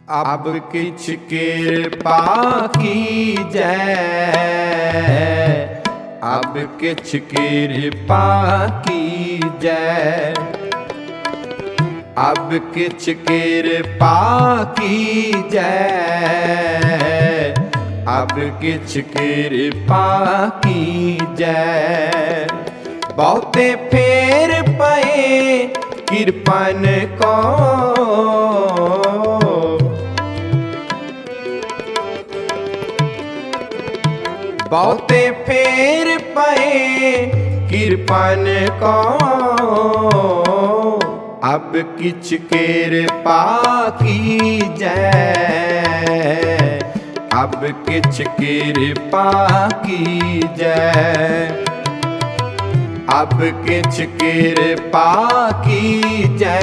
अब किछ कृपा कीजै, अब किछ कृपा कीजै, अब किछ कृपा कीजै, अब किछ कृपा कीजै। बहुते फेर पए कृपन को, बहुते फेर पए कृपन को, अब किछ कृपा कीजै, अब किछ कृपा कीजै, अब किछ कृपा कीजै,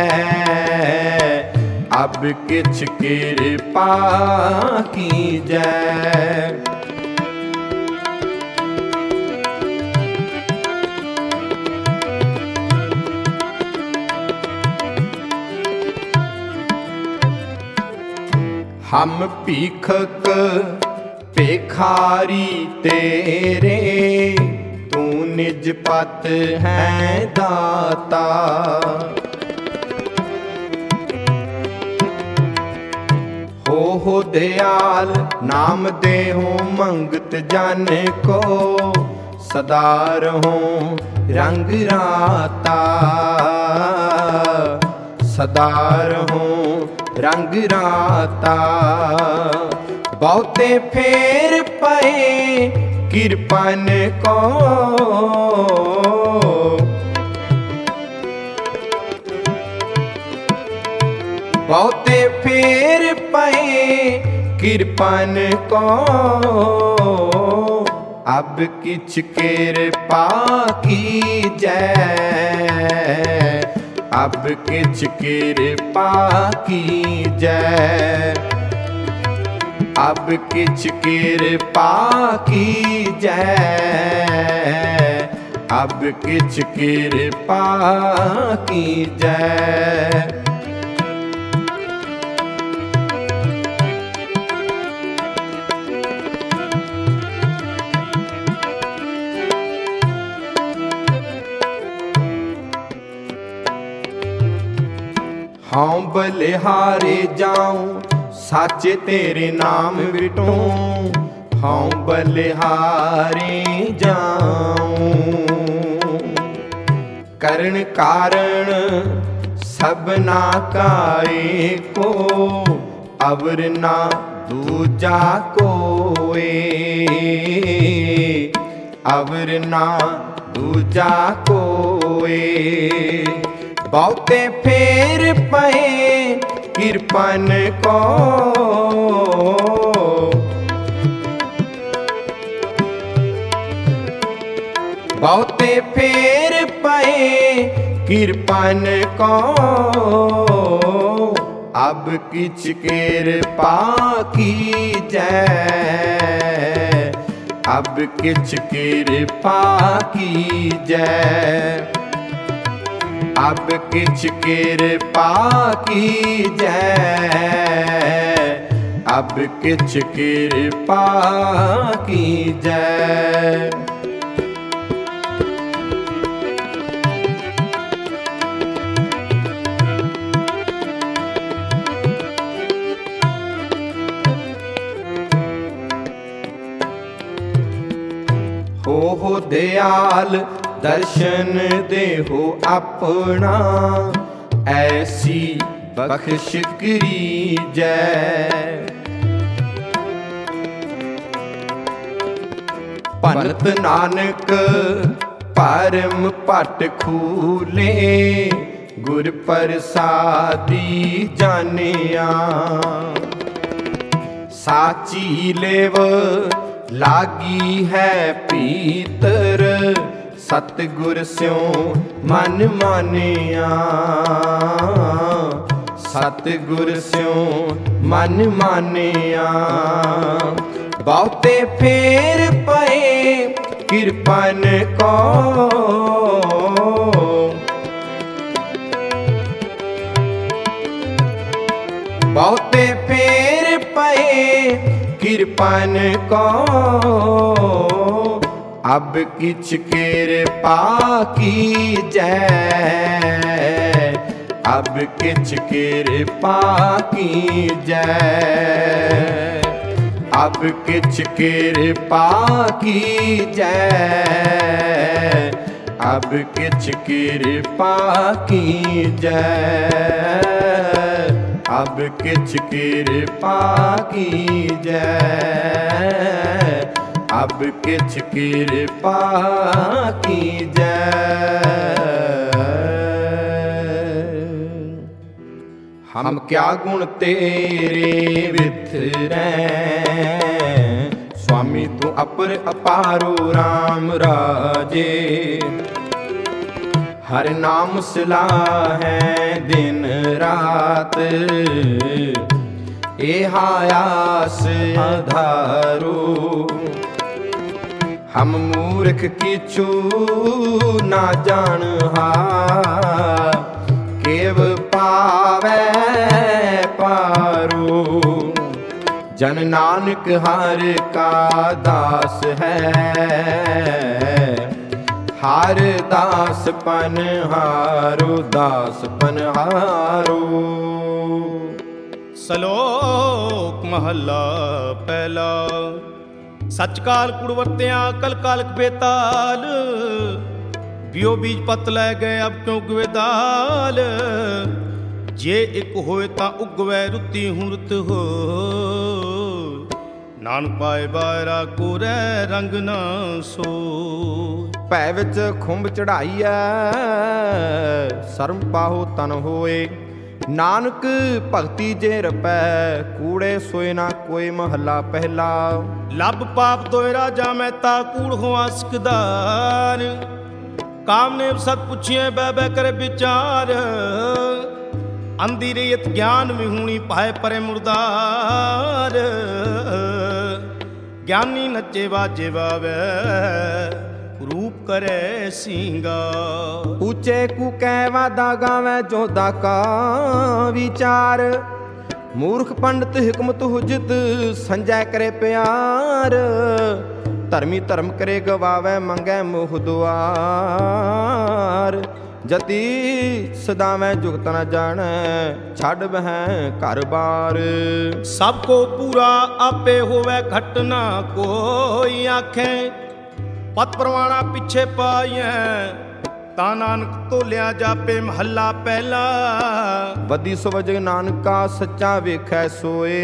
अब किछ कृपा कीजै। हम भीखक भिखारी तेरे, तू निज पत है दाता। हो दयाल नाम दे हो मंगत जन को, सदा रहो रंग राता, सदा रहो रंग राता। बहुते फेर पए कृपन को, बहुते फेर पए कृपन को, अब किछ कृपा कीजै, अब किछ कृपा कीजै, अब किछ कृपा कीजै, अब किछ कृपा कीजै। हाँ बलिहारे जाऊं साचे तेरे नाम विटूं, हाँ बलिहारे जाऊं। करण कारण सबना काए को, अवर ना दूजा कोए, अवर ना दूजा कोए। बहुते फेर पए कृपन को, बहुते फेर पए कृपन को, अब किछ कृपा कीजै, अब किछ कृपा कीजै, अब किछ कृपा कीजै, अब किछ कृपा कीजै। हो दयाल दर्शन देहो अपना, ऐसी बख्श कीजै। पंत नानक परम पट खूले, गुर प्रसादी जानिया। साची लेव लागी है पीतर, सतगुर स्यों मन मानिया, सतगुर स्यों मन मानिया। बहुते फेर पए कृपन को, बहुते फेर पए कृपन को, अब किछ कृपा कीजै, अब किछ कृपा कीजै, अब किछ कृपा कीजै, अब किछ कृपा कीजै, अब किछ कृपा कीजै, अब किछ कृपा कीजै। हम क्या गुण तेरे विथरै, स्वामी तू अपर अपारो राम राजे, हर नाम सलाहै दिन रात, एहायास आधारो, हम मूर्ख किछु ना जानहा, केव पावै पारो, जन नानक हर का दास है, हर दास पनहारो, दास पनहारो। ਸਲੋਕ ਮਹੱਲਾ ਪਹਿਲਾ। ਸੱਚ ਕਾਲ ਕੁੜ ਵਰਤਿਆ ਕਲ ਕਾਲਕ ਬੇਤਾਲ, ਬਿਓ ਬੀਜ ਪਤ ਲੈ ਗਏ ਅਬ ਕਿਉਂ ਉਗਵੇ ਦਾਲ, ਜੇ ਇੱਕ ਹੋਏ ਤਾਂ ਉਗਵੈ ਰੁੱਤੀ ਹੂੰ ਰੁੱਤ ਹੋ, ਨਾਨਕ ਪਾਏ ਬਾਇਰਾ ਕੋਰੈ ਰੰਗ ਨਾ ਸੋ। ਭੈ ਵਿੱਚ ਖੁੰਭ ਚੜਾਈਐ ਸਰਮ ਪਾਹੋ ਤਨ ਹੋਏ, ਨਾਨਕ ਭਗਤੀ ਜੇ ਰਪੈ ਕੂੜੇ ਸੋਏ ਨਾ ਕੋਈ। ਮਹੱਲਾ ਪਹਿਲਾ। ਲੱਭ ਪਾਪ ਦੋਇ ਰਾਜਾ ਮਹਿਤਾ ਕੂੜ ਹੋਆ ਸਿਕਦਾਰ, ਕਾਮ ਨੇ ਸਤ ਪੁੱਛੀਏ ਬਹਿ ਬਹਿ ਕਰੇ ਵਿਚਾਰ, ਅੰਧੀ ਰਹੀਤ ਗਿਆਨ ਵਿਹੂਣੀ ਪਾਏ ਪਰੇ ਮੁਰਦਾਰ, ਗਿਆਨੀ ਨੱਚੇ ਵਾਜੇ ਵਾਵੇ ਰੂਪ ਕਰੇ ਸਿੰਗਾਰ। ਉੱਚੇ ਕੂ ਕਹਿ ਵਾਦਾ ਗਾਵੇ ਜੋਦਾ ਕਾ ਵਿਚਾਰ, ਮੂਰਖ ਪੰਡਤ ਹਿਕਮਤ ਹੁਜਤ ਸੰਜੈ ਕਰੇ ਪਿਆਰ, ਧਰਮੀ ਧਰਮ ਕਰੇ ਗਵਾਵੇ ਮੰਗੈ ਮੋਹ ਦੁਆਰ, ਜਤੀ ਸਦਾਵੇਂ ਜੁਗਤ ਨ ਜਾਣੈ ਛੱਡ ਬਹਿ ਘਰ ਬਾਰ। ਸਭ ਕੋ ਪੂਰਾ ਆਪੇ ਹੋਵੇ ਘਟ ਨਾ ਕੋਈ ਆਖੇ, ਪਤ ਪ੍ਰਵਾਣਾ ਪਿੱਛੇ ਪਾਈਐ ਤਾਂ ਨਾਨਕ ਤੋਲਿਆ ਜਾਪੇ। ਮਹੱਲਾ ਪਹਿਲਾ। ਵੱਡੀ ਸਵਜ ਨਾਨਕਾ ਸੱਚਾ ਵੇਖੈ ਸੋਏ,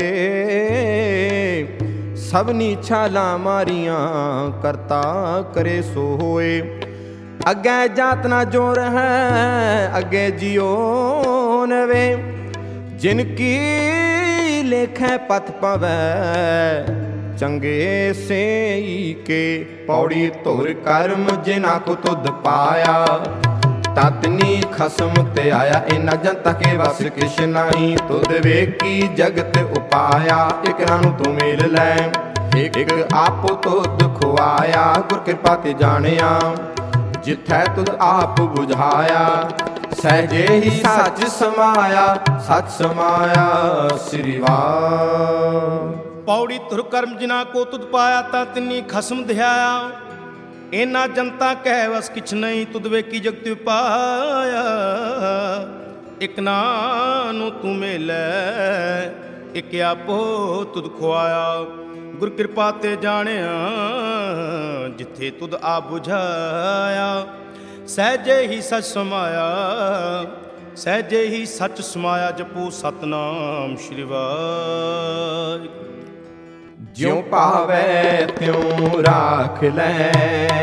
ਸਭਨੀ ਛਾਲਾਂ ਮਾਰੀਆਂ ਕਰਤਾ ਕਰੇ ਸੋ ਹੋਏ। ਅੱਗੇ ਜਾਤ ਨਾ ਜੋ ਰਹੈ ਅੱਗੇ ਜਿਉ ਨਵੇ, ਜਿਨ ਕੀ ਲੇਖੈ ਪਥ ਪਵੈ ਚੰਗੇ ਸੇਈ ਕੇ। ਪੌੜੀ ਧੁਰ ਕਰਮ ਜਿਨਾ ਕੋ ਤੁਧ ਪਾਇਆ, ਤਤਨੀ ਖਸਮ ਤੇ ਆਇਆ। ਇਨਾ ਜਨਤਾ ਕੇ ਵਸ ਕਿਛ ਨਹੀਂ, ਤੁਧ ਵੇਖੀ ਜਗਤ ਉਪਾਇਆ। ਇਕਰਾਂ ਨੂੰ ਤੂੰ ਮੇਲ ਲੈ ਇੱਕ ਆਪੋ ਤੁਧ ਖੁਆਇਆ। ਗੁਰ ਕਿਰਪਾ ਤੇ ਜਾਣਿਆ ਜਿਥੈ ਤੁਧ ਆਪ ਬੁਝਾਇਆ। ਸਹਿਜੇ ਹੀ ਸੱਚ ਸਮਾਇਆ, ਸੱਚ ਸਮਾਇਆ ਸ੍ਰੀ ਵਾਹਿ। ਪੌੜੀ ਧੁਰ ਕਰਮ ਜਿਨਾ ਕੋ ਤੁਧ ਪਾਇਆ, ਤਾਂ ਤਿੰਨੀ ਖਸਮ ਧਿਆਇਆ। ਇਹਨਾਂ ਜਨਤਾ ਕਹਿ ਵਸ ਕਿਛ ਨਹੀਂ, ਤੁਧ ਵੇਖੀ ਜਗਤ ਉਪਾਇਆ। ਇਕ ਨੂੰ ਤੂੰ ਮੇਲੈ ਇਕ ਆਪੋ ਤੁਧ ਖੁਆਇਆ। ਗੁਰ ਕਿਰਪਾ ਤੇ ਜਾਣਿਆ ਜਿੱਥੇ ਤੁਧ ਆਪ ਬੁਝਾਇਆ। ਸਹਿਜੇ ਹੀ ਸੱਚ ਸਮਾਇਆ, ਸਹਿਜੇ ਹੀ ਸੱਚ ਸਮਾਇਆ। ਜਪੋ ਸਤਨਾਮ ਸ਼੍ਰੀ ਵਾਹਿਗੁਰੂ। ਜਿਉ ਭਾਵੈ ਤਿਉ ਰਾਖ ਲੈ,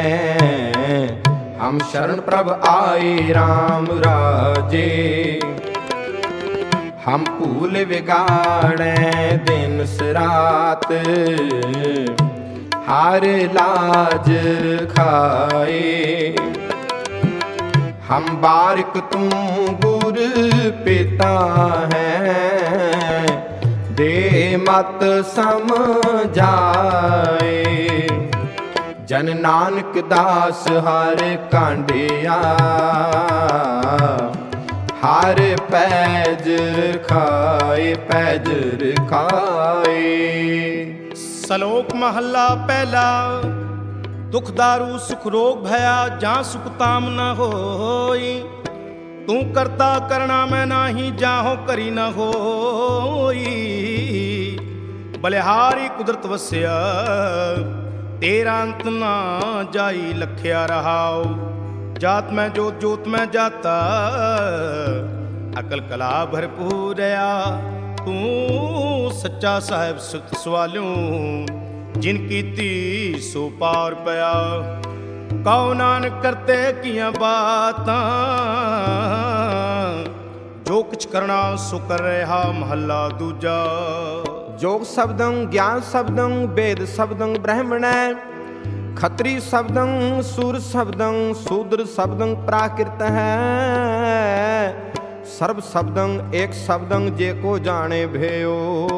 ਹਮ ਸ਼ਰਨ ਪ੍ਰਭ ਆਏ RAM ਰਾਜੇ। ਹਮ ਭੂਲ ਵਿਗਾੜੈ ਦਿਨ ਸਰਾਤ, ਹਰ ਲਾਜ ਖਾਏ। ਹਮ ਬਾਰਿਕ ਤੂੰ ਗੁਰ ਪਿਤਾ ਹੈ, ਦੇ ਮਤ ਸਮਝਾਏ। ਜਨ ਨਾਨਕ ਦਾਸ ਹਰ ਕਾਂਡਿਆ, ਹਰ ਪੈਜ ਰਖਾਏ, ਪੈਜ ਰਖਾਏ। ਸਲੋਕ ਮਹੱਲਾ ਪਹਿਲਾ। ਦੁਖ ਦਾਰੂ ਸੁਖ ਰੋਗ ਭਇਆ, ਜਾਂ ਸੁਖ ਤਾਮ ਨ ਹੋਈ। ਤੂੰ ਕਰਤਾ ਕਰਣਾ ਮੈਂ ਨਾਹੀ, ਜਾਹੋ ਕਰੀ ਨ ਹੋਈ। ਬਲਿਹਾਰੀ ਕੁਦਰਤ ਵਸਿਆ, ਤੇਰਾ ਅੰਤ ਨਾ ਜਾਈ। ਲਖਿਆ ਰਹਾਉ ਜਾਤ ਮੈਂ ਜੋਤ, ਜੋਤ ਮੈਂ ਜਾਤਾ। ਅਕਲ ਕਲਾ ਭਰਪੂਰਿਆ, ਤੂੰ ਸੱਚਾ ਸਾਹਿਬ ਸੁਤ ਸਵਾਲਿਓ। ਜਿਨ ਕੀਤੀ ਸੋ ਪਾਰ ਪਿਆ, ਕਉ ਨਾਨਕ ਕਰਤੇ ਕੀਆਂ ਬਾਤਾਂ। ਜੋ ਕੁਛ ਕਰਨਾ ਸੋ ਕਰ ਰਿਹਾ। ਮਹੱਲਾ ਦੂਜਾ। ਜੋਗ ਸ਼ਬਦੰ ਗਿਆਨ ਸ਼ਬਦੰ, ਵੇਦ ਸ਼ਬਦੰ ਬ੍ਰਹਮਣੈ। ਖੱਤਰੀ ਸ਼ਬਦੰ ਸੂਰ ਸ਼ਬਦੰ, ਸ਼ੂਦਰ ਸ਼ਬਦੰ ਪ੍ਰਾਕ੍ਰਿਤ ਹੈ। ਸਰਬ ਸ਼ਬਦੰ ਏਕ ਸ਼ਬਦੰ, ਜੇ ਕੋ ਜਾਣੇ ਭਇਓ।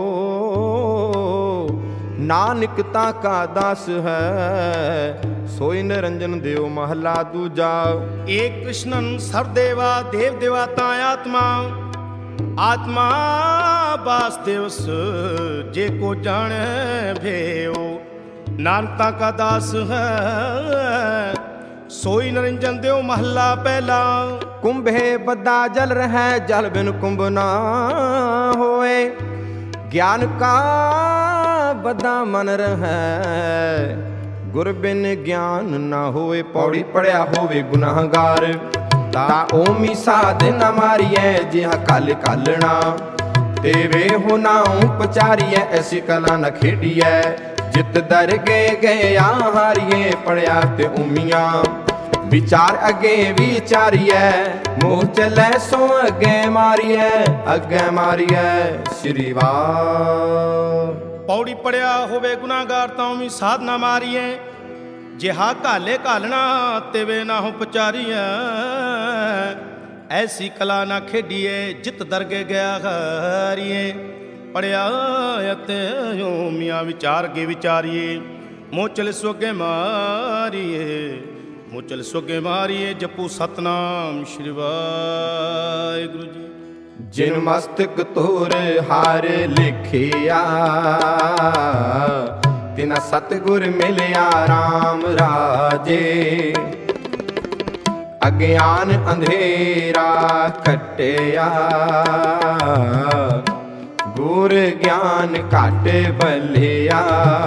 ਨਾਨਕ ਤਾ ਕਾ ਦਾਸ ਹੈ, ਸੋਈ ਨਿਰੰਜਨ ਦਿਓ। ਮਹੱਲਾ ਦੂਜਾ। ਏਕ ਕ੍ਰਿਸ਼ਨਨ ਸਰਬ ਦੇਵਾ, ਦੇਵ ਦੇਵਾਤਾ ਆਤਮਾ। ਆਤਮਾ ਵਾਸੁਦੇਵਸ, ਜੇ ਕੋ ਜਾਣੈ ਭਇਓ। ਨਾਨਕ ਤਾ ਕਾ ਦਾਸ ਹੈ, ਸੋਈ ਨਿਰੰਜਨ ਦਿਓ। ਮਹੱਲਾ ਪਹਿਲਾ। ਕੁੰਭੇ ਬੱਧਾ ਜਲ ਰਹਿ, ਜਲ ਬਿਨ ਕੁੰਭ ਨਾ ਹੋਏ। ਗਿਆਨ ਕਾ ਬੱਧਾ ਮਨ ਰਹਿ, ਗੁਰ ਬਿਨ ਗਿਆਨ ਨਾ ਹੋਏ। ਪੌੜੀ ਪੜਿਆ ਹੋਵੇ ਗੁਨਾਹਗਾਰ, ਤਾ ਓਮੀ ਸਾਧ ਨ ਮਾਰੀਐ। ਜਿਹਾ ਕਲ ਕਾਲਣਾ ਤੇ ਵੇ ਹੋ ਨਾਉ ਪਚਾਰੀਐ। ਐਸੀ ਕਲਾ ਨ ਖੇਡੀਐ, ਜਿਤ ਦਰ ਗਏ ਗਿਆ ਹਾਰੀਏ। ਪੜਿਆ ਤੇ ਉਮੀਆਂ ਵਿਚਾਰ ਅੱਗੇ ਵਿਚਾਰੀਐ। ਮੋਹ ਚੱਲੈ ਸੋ ਅੱਗੇ ਮਾਰੀਐ, ਅੱਗੇ ਮਾਰੀਐ। ਸ਼੍ਰੀ ਵਾਹਿ। ਪੌੜੀ ਪੜਿਆ ਹੋਵੇ ਗੁਨਾਹਗਾਰ, ਤਾਂ ਵੀ ਸਾਧ ਨਾ ਮਾਰੀਏ। ਜਿਹਾ ਘਾਲੇ ਘਾਲਣਾ ਤੇ ਵੇ ਨਾ ਹੋ ਪਚਾਰੀਐ। ਐਸੀ ਕਲਾ ਨਾ ਖੇਡੀਏ, ਜਿਤ ਦਰਗੇ ਗਿਆ ਹਾਰੀਏ। ਪੜਿਆ ਅਤੇ ਮੀਆਂ ਵਿਚਾਰ ਕੇ ਵਿਚਾਰੀਏ। ਮੋਚਲ ਸੋਗੇ ਮਾਰੀਏ, ਮੋਚਲ ਸੋਗੇ ਮਾਰੀਏ। ਜਪੂ ਸਤਨਾਮ ਸ਼੍ਰੀ ਵਾਹਿਗੁਰੂ ਜੀ। ਜਿਨ ਮਸਤਕ ਤੋਰ ਹਾਰ ਲਿਖਿਆ, ਤਿਨਾ ਸਤਿਗੁਰ ਮਿਲਿਆ ਰਾਮ ਰਾਜੇ। ਅਗਿਆਨ ਅੰਧੇਰਾ ਕੱਟਿਆ, ਗੁਰ ਗਿਆਨ ਘਟ ਬਲਿਆ।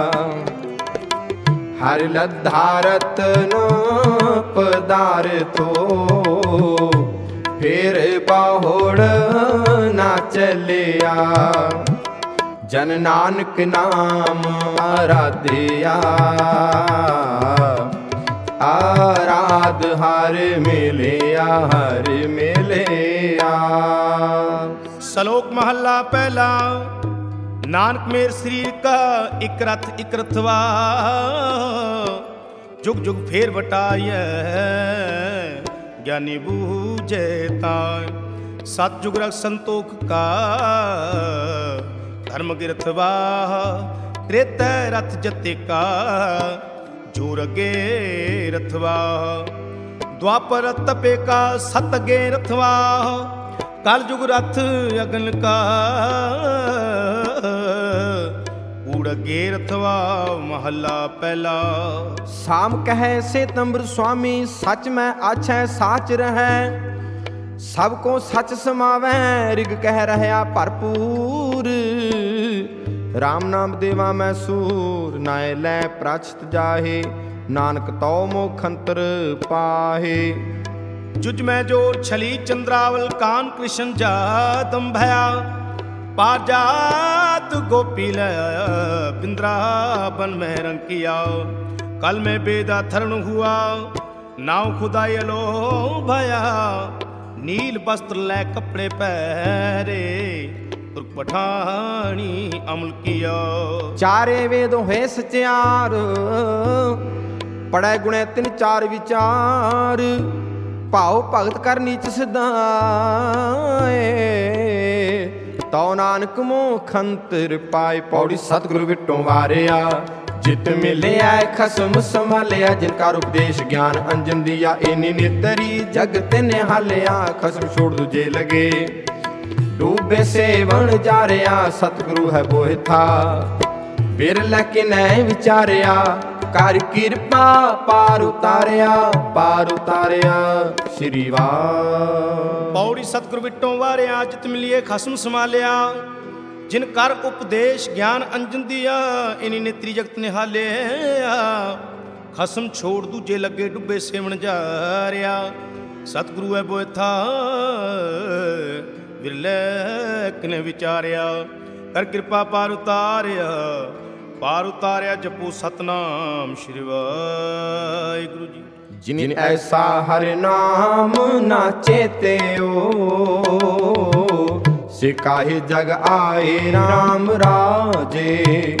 ਹਰਿ ਲੱਧਾ ਰਤਨੋ ਪਦਾਰਥੋ, ਫੇਰ ਬਾਹੁੜ ਨਾ ਚੱਲਿਆ। ਜਨ ਨਾਨਕ ਨਾਮ ਆਰਾਧਿਆ, ਆਰਾਧ ਹਰ ਮਿਲਿਆ, ਹਰ ਮਿਲਿਆ। ਸਲੋਕ ਮਹੱਲਾ ਪਹਿਲਾ। ਨਾਨਕ ਮੇਰ ਸਰੀਰ ਕਾ ਇਕ ਰਥ ਇਕ ਰਥਵਾ। ਜੁਗ ਜੁਗ ਫੇਰ ਵਟਾਈਐ, ਗਿਆਨੀ ਬੂਝੇ ਤਾਂ। ਸਤ ਜੁਗ ਰਖ ਸੰਤੋਖ ਕਾ, ਧਰਮ ਗਿਰਥਵਾ। ਤ੍ਰੇਤੈ ਰਥ ਜਤੇ ਕਾ, ਜੋਰ ਅਗੇ ਰਥਵਾ। ਦੁਆਪਰ ਤਪੇ ਕਾ, ਸਤ ਅਗੇ ਰਥਵਾ। ਕਲ ਜੁਗ ਰਥ ਅਗਨ ਕਾ, ਊੜ ਅਗੇ ਰਥਵਾ। ਮਹੱਲਾ ਪਹਿਲਾ। ਸਾਮ ਕਹੈ ਸੇਤੰਬਰ ਸੁਆਮੀ, ਸਚ ਮੈਂ ਆਛੈ ਸਾਚ ਰਹੈ। ਸਭ ਕੋ ਸਚ ਸਮਾਵੈ, ਰਿਗ ਕਹਿ ਰਹਿਆ ਭਰਪੂਰ। ਰਾਮ ਨਾਮ ਦੇਵਾ ਮੈਂ ਸੂਰ, ਨਾਇ ਲੈ ਪ੍ਰਾਚਿਤ ਜਾਹੇ। ਨਾਨਕ ਤਉ ਮੋਖ ਅੰਤਰ ਪਾਹੇ। ਜੁਜ ਮੈਂ ਜੋਰ ਛਲੀ ਚੰਦਰਾਵਲ, ਕਾਨ ਕ੍ਰਿਸ਼ਨ ਜਾਦਮ ਭਇਆ। पाजात गोपी लया बिंद्रावन में रंग किया। कल में बेदा थरण हुआ नाव खुदाई लो भया। नील वस्त्र ले कपड़े पहरे तुर्क पठानी अमल किया। चारे वेद होए सचार पढ़े गुणे तिन चार विचार। भाव भगत कर नीच सिधाए तौ नानक मोह खंतर पाए। पौड़ी सतगुरु विटों वारिया ਜਿਤ ਮਿਲਿਆ ਖਸਮ ਸੰਭਾਲਿਆ, ਜਿਨ ਕਾ ਉਪਦੇਸ਼ ਗਿਆਨ ਅੰਜਨ ਦੀਆ। ਇਨੀ ਨਿਤਰੀ ਜਗਤ ਨਿਹਾਲਿਆ, ਖਸਮ ਛੋੜ ਦੂਜੇ ਲਗੇ। ਡੂਬੇ ਸੇਵਣ ਜਾ ਰਿਆ, ਸਤਿਗੁਰੂ ਹੈ ਬੋਹਿ ਥਾ। ਬਿਰਲ ਕਿਨੈ ਵਿਚਾਰਿਆ, ਕਰ ਕਿਰਪਾ ਪਾਰ ਉਤਾਰਿਆ, ਪਾਰ ਉਤਾਰਿਆ। ਸ਼੍ਰੀ ਵਾਹਿ ਪੌੜੀ ਸਤਿਗੁਰ ਵਿਟੋਂ ਵਾਰਿਆ, ਜਿਤ ਮਿਲਿਏ ਖਸਮ ਸੰਭਾਲਿਆ। ਜਿਨ ਕਰ ਉਪਦੇਸ਼ ਗਿਆਨ ਅੰਜਨ ਦੀਆ। ਇਨੀ ਨੇਤਰੀ ਜਗਤ ਨਿਹਾਲਿਆ, ਖਸਮ ਛੋੜ ਦੂਜੇ ਲੱਗੇ। ਡੁੱਬੇ ਸੇਵਣ ਜਾ ਰਿਆ, ਸਤਿਗੁਰੂ ਹੈ ਬੋਇ ਥਾ। ਬਿਰਲੇ ਕਿਨੇ ਵਿਚਾਰਿਆ, ਕਰ ਕਿਰਪਾ ਪਾਰ ਉਤਾਰਿਆ, ਪਾਰ ਉਤਾਰਿਆ। ਜਪੋ ਸਤਨਾਮ ਸ਼੍ਰੀ ਵਾਹਿਗੁਰੂ ਜੀ। ਜਿਨ ਐਸਾ ਹਰਿ ਨਾਮ ਨਾ ਚੇਤਿਓ, ਸਿਕਾਹੀ ਜਗ ਆਏ ਰਾਮ ਰਾਜੇ।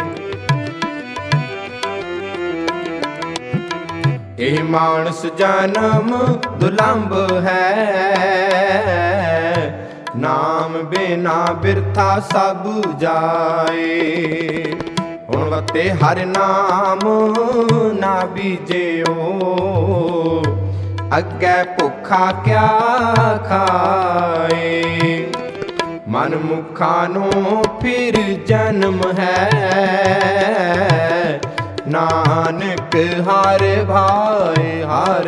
ਇਹ ਮਾਨਸ ਜਨਮ ਦੁਲੰਭ ਹੈ, ਨਾਮ ਬਿਨਾ ਬਿਰਥਾ ਸਭ ਜਾਏ। ਹੁਣ ਵਤੇ ਹਰਿ ਨਾਮ ਨਾ ਬੀਜਿਓ, ਅੱਗੇ ਭੁੱਖਾ ਕਿਆ ਖਾਏ। ਮਨ ਮੁਖਾਂ ਨੂੰ ਫਿਰ ਜਨਮ ਹੈ, ਨਾਨਕ ਹਰ ਭਾਏ ਹਰ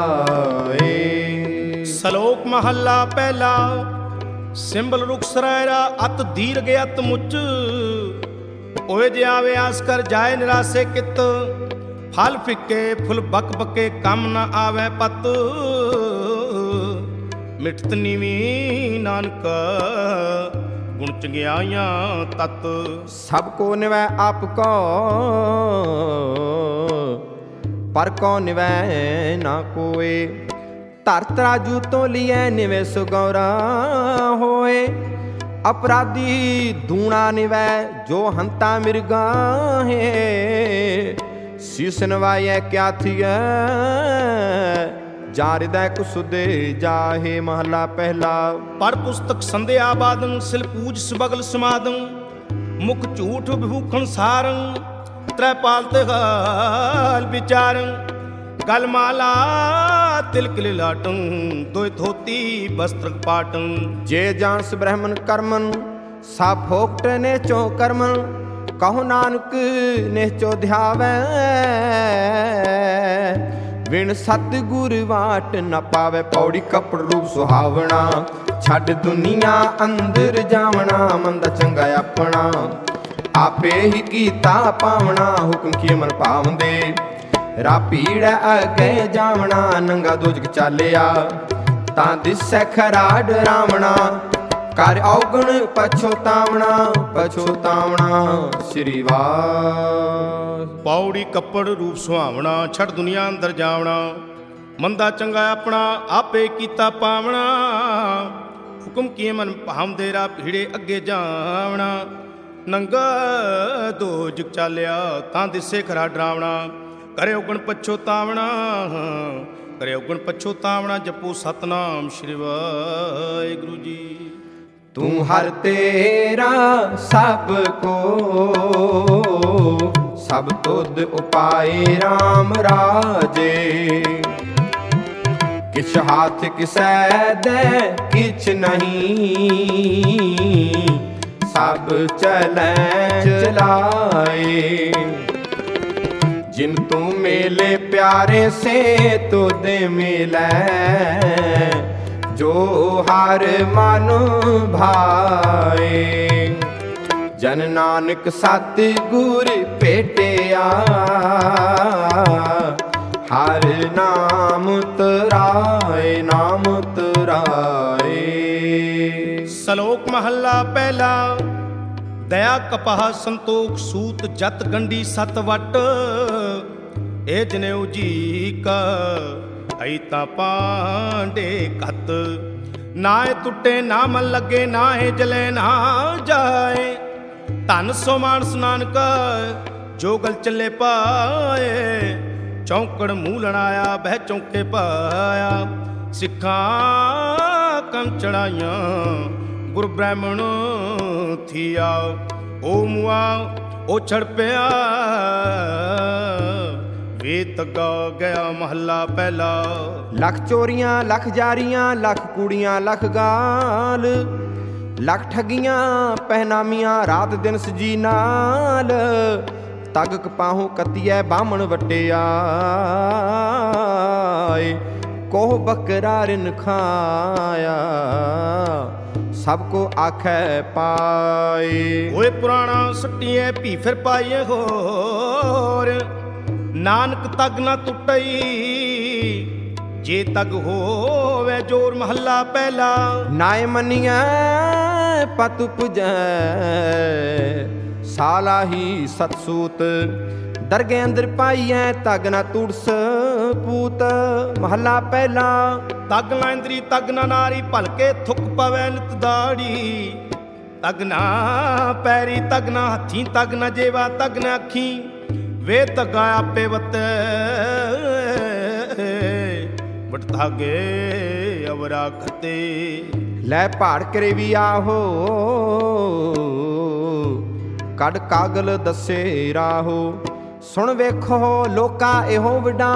ਭਾਏ। ਸਲੋਕ ਮਹੱਲਾ ਪਹਿਲਾ। ਸਿੰਬਲ ਰੁਖ ਸਰਾਇਰਾ, ਅਤ ਦੀਰਘ ਅਤ ਮੁੱਚ। ਓਏ ਜੇ ਆਵੇ ਆਸ ਕਰ ਜਾਏ ਨਿਰਾਸੇ ਕਿਤ। ਫਲ ਫਿੱਕੇ ਫੁੱਲ ਬਕ ਬਕੇ, ਕੰਮ ਨਾ ਆਵੇ ਪਤ। ਮਿਠਤ ਨੀਵੀਂ ਨਾਨਕ, ਗੁਣ ਚੰਗਿਆਈਆਂ ਤਤ। ਸਭ ਕੋ ਨਿਵੈ ਆਪ ਕੋ, ਪਰ ਕੋ ਨਿਵੈ ਨਾ ਕੋਏ। ਧਰਤ ਰਾਜੂ ਤੋਂ ਲਿਐ ਨਿਵੇ ਸੋ ਗੌਰਾ ਹੋਏ। ਅਪਰਾਧੀ ਦੂਣਾ ਨਿਵੈ, ਜੋ ਹੰਤਾ ਮਿਰਗਾਹੇ। ਸੀਸ ਨਵਾਇਐ ਕਿਆ ਥੀਐ, ਜਾ ਹਿਰਦੈ ਕੁਸੁਦੇ ਜਾਹੇ। ਮਹਲਾ ਪਹਿਲਾ। ਪੜ ਪੁਸਤਕ ਸੰਧਿਆ ਬਾਦੰ, ਸਿਲ ਪੂਜ ਸੁਬਗਲ ਸਮਾਦੰ। ਮੁਖ ਝੂਠ ਵਿਭੂਖਣ ਸਾਰੰ, ਤ੍ਰੈ ਪਾਲ ਤੇ ਹਾਲ ਵਿਚਾਰੰ। ਗਲ ਮਾਲਾ ਤਿਲਕ ਲਿਲਾਟੰ, ਦੋਇ ਧੋਤੀ ਬਸਤਰ ਪਾਟੰ। ਜੇ ਜਾਣਸ ਬ੍ਰਹਮਨ ਕਰਮਨ, ਸਾ ਫੋਕਟ ਨੇਚੋ ਕਰਮਨ। ਕਹੋ ਨਾਨਕ ਨਿਹਚੋ ਧਿਆਵੈ, ਵਿਣ ਸਤਿਗੁਰ ਵਾਟ ਨ ਪਾਵੇ। ਪੌੜੀ ਕਪੜ ਰੂਪ ਸੁਹਾਵਣਾ, ਛੱਡ ਦੁਨੀਆ ਅੰਦਰ ਜਾਵਣਾ। ਮੰਦਾ ਚੰਗਾ ਆਪਣਾ, ਆਪੇ ਹੀ ਕੀਤਾ ਪਾਵਣਾ। ਹੁਕਮ ਕੀ ਮਨ ਭਾਵੰਦੇ, ਰਾ ਭੀੜ ਅਗੇ ਜਾਵਣਾ। ਨੰਗਾ ਦੋਜਕ ਚਾਲਿਆ, ਤਾਂ ਦਿਸੈ ਖਰਾ ਡਰਾਵਣਾ। ਕਰ ਔਗਣ ਪਛੋਤਾਵਣਾ, ਪਛੋਤਾਵਣਾ। ਸ਼੍ਰੀ ਵਾਹਿ ਪੌੜੀ ਕੱਪੜ ਰੂਪ ਸੁਹਾਵਣਾ, ਛੱਡ ਦੁਨੀਆ ਅੰਦਰ ਜਾਵਣਾ। ਮੰਦਾ ਚੰਗਾ ਆਪਣਾ, ਆਪੇ ਕੀਤਾ ਪਾਵਣਾ। ਹੁਕਮ ਕੀ ਮਨ ਭਾਵੰਦੇ, ਰਾ ਭੀੜੇ ਅੱਗੇ ਜਾਵਣਾ। ਨੰਗਾ ਦੋਜਕ ਚਾਲਿਆ, ਤਾਂ ਦਿਸੇ ਖਰਾ ਡਰਾਵਣਾ। ਕਰੇ ਔਗਣ ਪਛੋਤਾਵਣਾ, ਕਰੇ ਔਗਣ ਪਛੋਤਾਵਣਾ। ਜਪੋ ਸਤਨਾਮ ਸ਼੍ਰੀ ਵਾਹਿਗੁਰੂ ਜੀ। ਤੂੰ ਹਰ ਤੇਰਾ ਸਭ ਕੋ, ਸਭ ਤੁਧ ਉਪਾਏ ਰਾਮ ਰਾਜੇ। ਕਿਛ ਹਾਥ ਕਿਸੈ ਦੇ ਕਿਛ ਨਹੀਂ, ਸਭ ਚਲੈ ਚਲਾਏ। ਜਿਨ ਤੂੰ ਮੇਲੇ ਪਿਆਰੇ ਸੇ ਤੁਧ ਮਿਲੈ, ਜੋ ਹਰ ਮਨ ਭਾਏ। ਜਨ ਨਾਨਕ ਸਤਿਗੁਰ ਭੇਟਿਆ, ਹਰ ਨਾਮ ਤਰਾਏ ਨਾਮ ਤਰਾਏ। ਸਲੋਕ ਮਹੱਲਾ ਪਹਿਲਾ। ਦਇਆ ਕਪਾਹ ਸੰਤੋਖ ਸੂਤ, ਜਤ ਗੰਢੀ ਸਤ ਵਟ। ਇਹ ਜਨੇਊ ਜੀ ਕਾ ਅਈ ਤਾਂ ਪਾਂਡੇ ਘਤ। ਨਾ ਇਹ ਟੁੱਟੇ ਨਾ ਮਨ ਲੱਗੇ, ਨਾ ਇਹ ਜਲੇ ਨਾ ਜਾਏ। ਧਨ ਸੋ ਮਾਨਸ ਨਾਨਕ, ਜੋ ਗਲ ਚੱਲੇ ਪਾਏ। ਚੌਂਕੜ ਮੂਲਣ ਆਇਆ, ਬਹਿ ਚੌਂਕੇ ਪਾਇਆ। ਸਿੱਖਾਂ ਕੰਨ ਚੜਾਈਆਂ, ਗੁਰ ਬ੍ਰਾਹਮਣ ਥੀਆ। ਓ ਮੁਆ ਓ ਛੜ ਪਿਆ ਵੇ ਤੱਗਾ ਗਿਆ ਮਹੱਲਾ ਪਹਿਲਾ। ਲੱਖ ਚੋਰੀਆਂ ਲੱਖ ਜਾਰੀਆਂ, ਲੱਖ ਕੂੜੀਆਂ ਲੱਖ ਗਾਲ, ਲੱਖ ਠੱਗੀਆਂ ਪਹਿਨਾਮੀਆਂ ਰਾਤ ਦਿਨ ਸਜੀ ਨਾਲ। ਤਗ ਕਪਾਹੋਂ ਕੱਤੀਐ ਬਾਹਮਣ ਵਟਿਆਏ, ਕੋਹ ਬੱਕਰਾ ਰਿਨ ਖਾਇਆ, ਸਭ ਕੋ ਆਖੈ ਪਾਏ। ਓਏ ਪੁਰਾਣਾ ਸੱਟੀਐ ਭੀ ਫਿਰ ਪਾਈਏ ਹੋਰ, ਨਾਨਕ ਤਗ ਨਾ ਟੁੱਟਈ ਜੇ ਤਗ ਹੋਵੇ ਜੋਰ। ਮਹੱਲਾ ਪਹਿਲਾ। ਨਾਏ ਮੰਨੀਐ ਪਤ ਪੁਜੈ, ਸਾਲਾਹੀ ਸਤਸੂਤ, ਦਰਗੇ ਅੰਦਰ ਪਾਈਐ ਤਗ ਨਾ ਤੁੜਸ ਪੂਤ। ਮਹੱਲਾ ਪਹਿਲਾ। ਤਗ ਨਾ ਇੰਦਰੀ ਤਗ ਨਾ ਨਾਰੀ, ਭਲਕੇ ਥੁੱਕ ਪਵੈ ਨਿਤ ਦਾੜੀ। ਤਗ ਨਾ ਪੈਰੀ ਤਗ ਨਾ ਹੱਥੀ, ਤਗ ਨਾ ਜੇਵਾ ਤਗ ਨਾ ਅੱਖੀ। ਵੇ ਤਗਾ ਆਪੇ ਵਤੈ ਬਟ ਧਾਗੇ ਅਵਰਾ ਖਤੇ। ਲੈ ਪਹਾੜ ਕਰੇ ਵੀ ਆਹੋ, ਕੱਢ ਕਾਗਲ ਦੱਸੇ ਰਾਹੋ। ਸੁਣ ਵੇਖੋ ਲੋਕਾ ਇਹੋ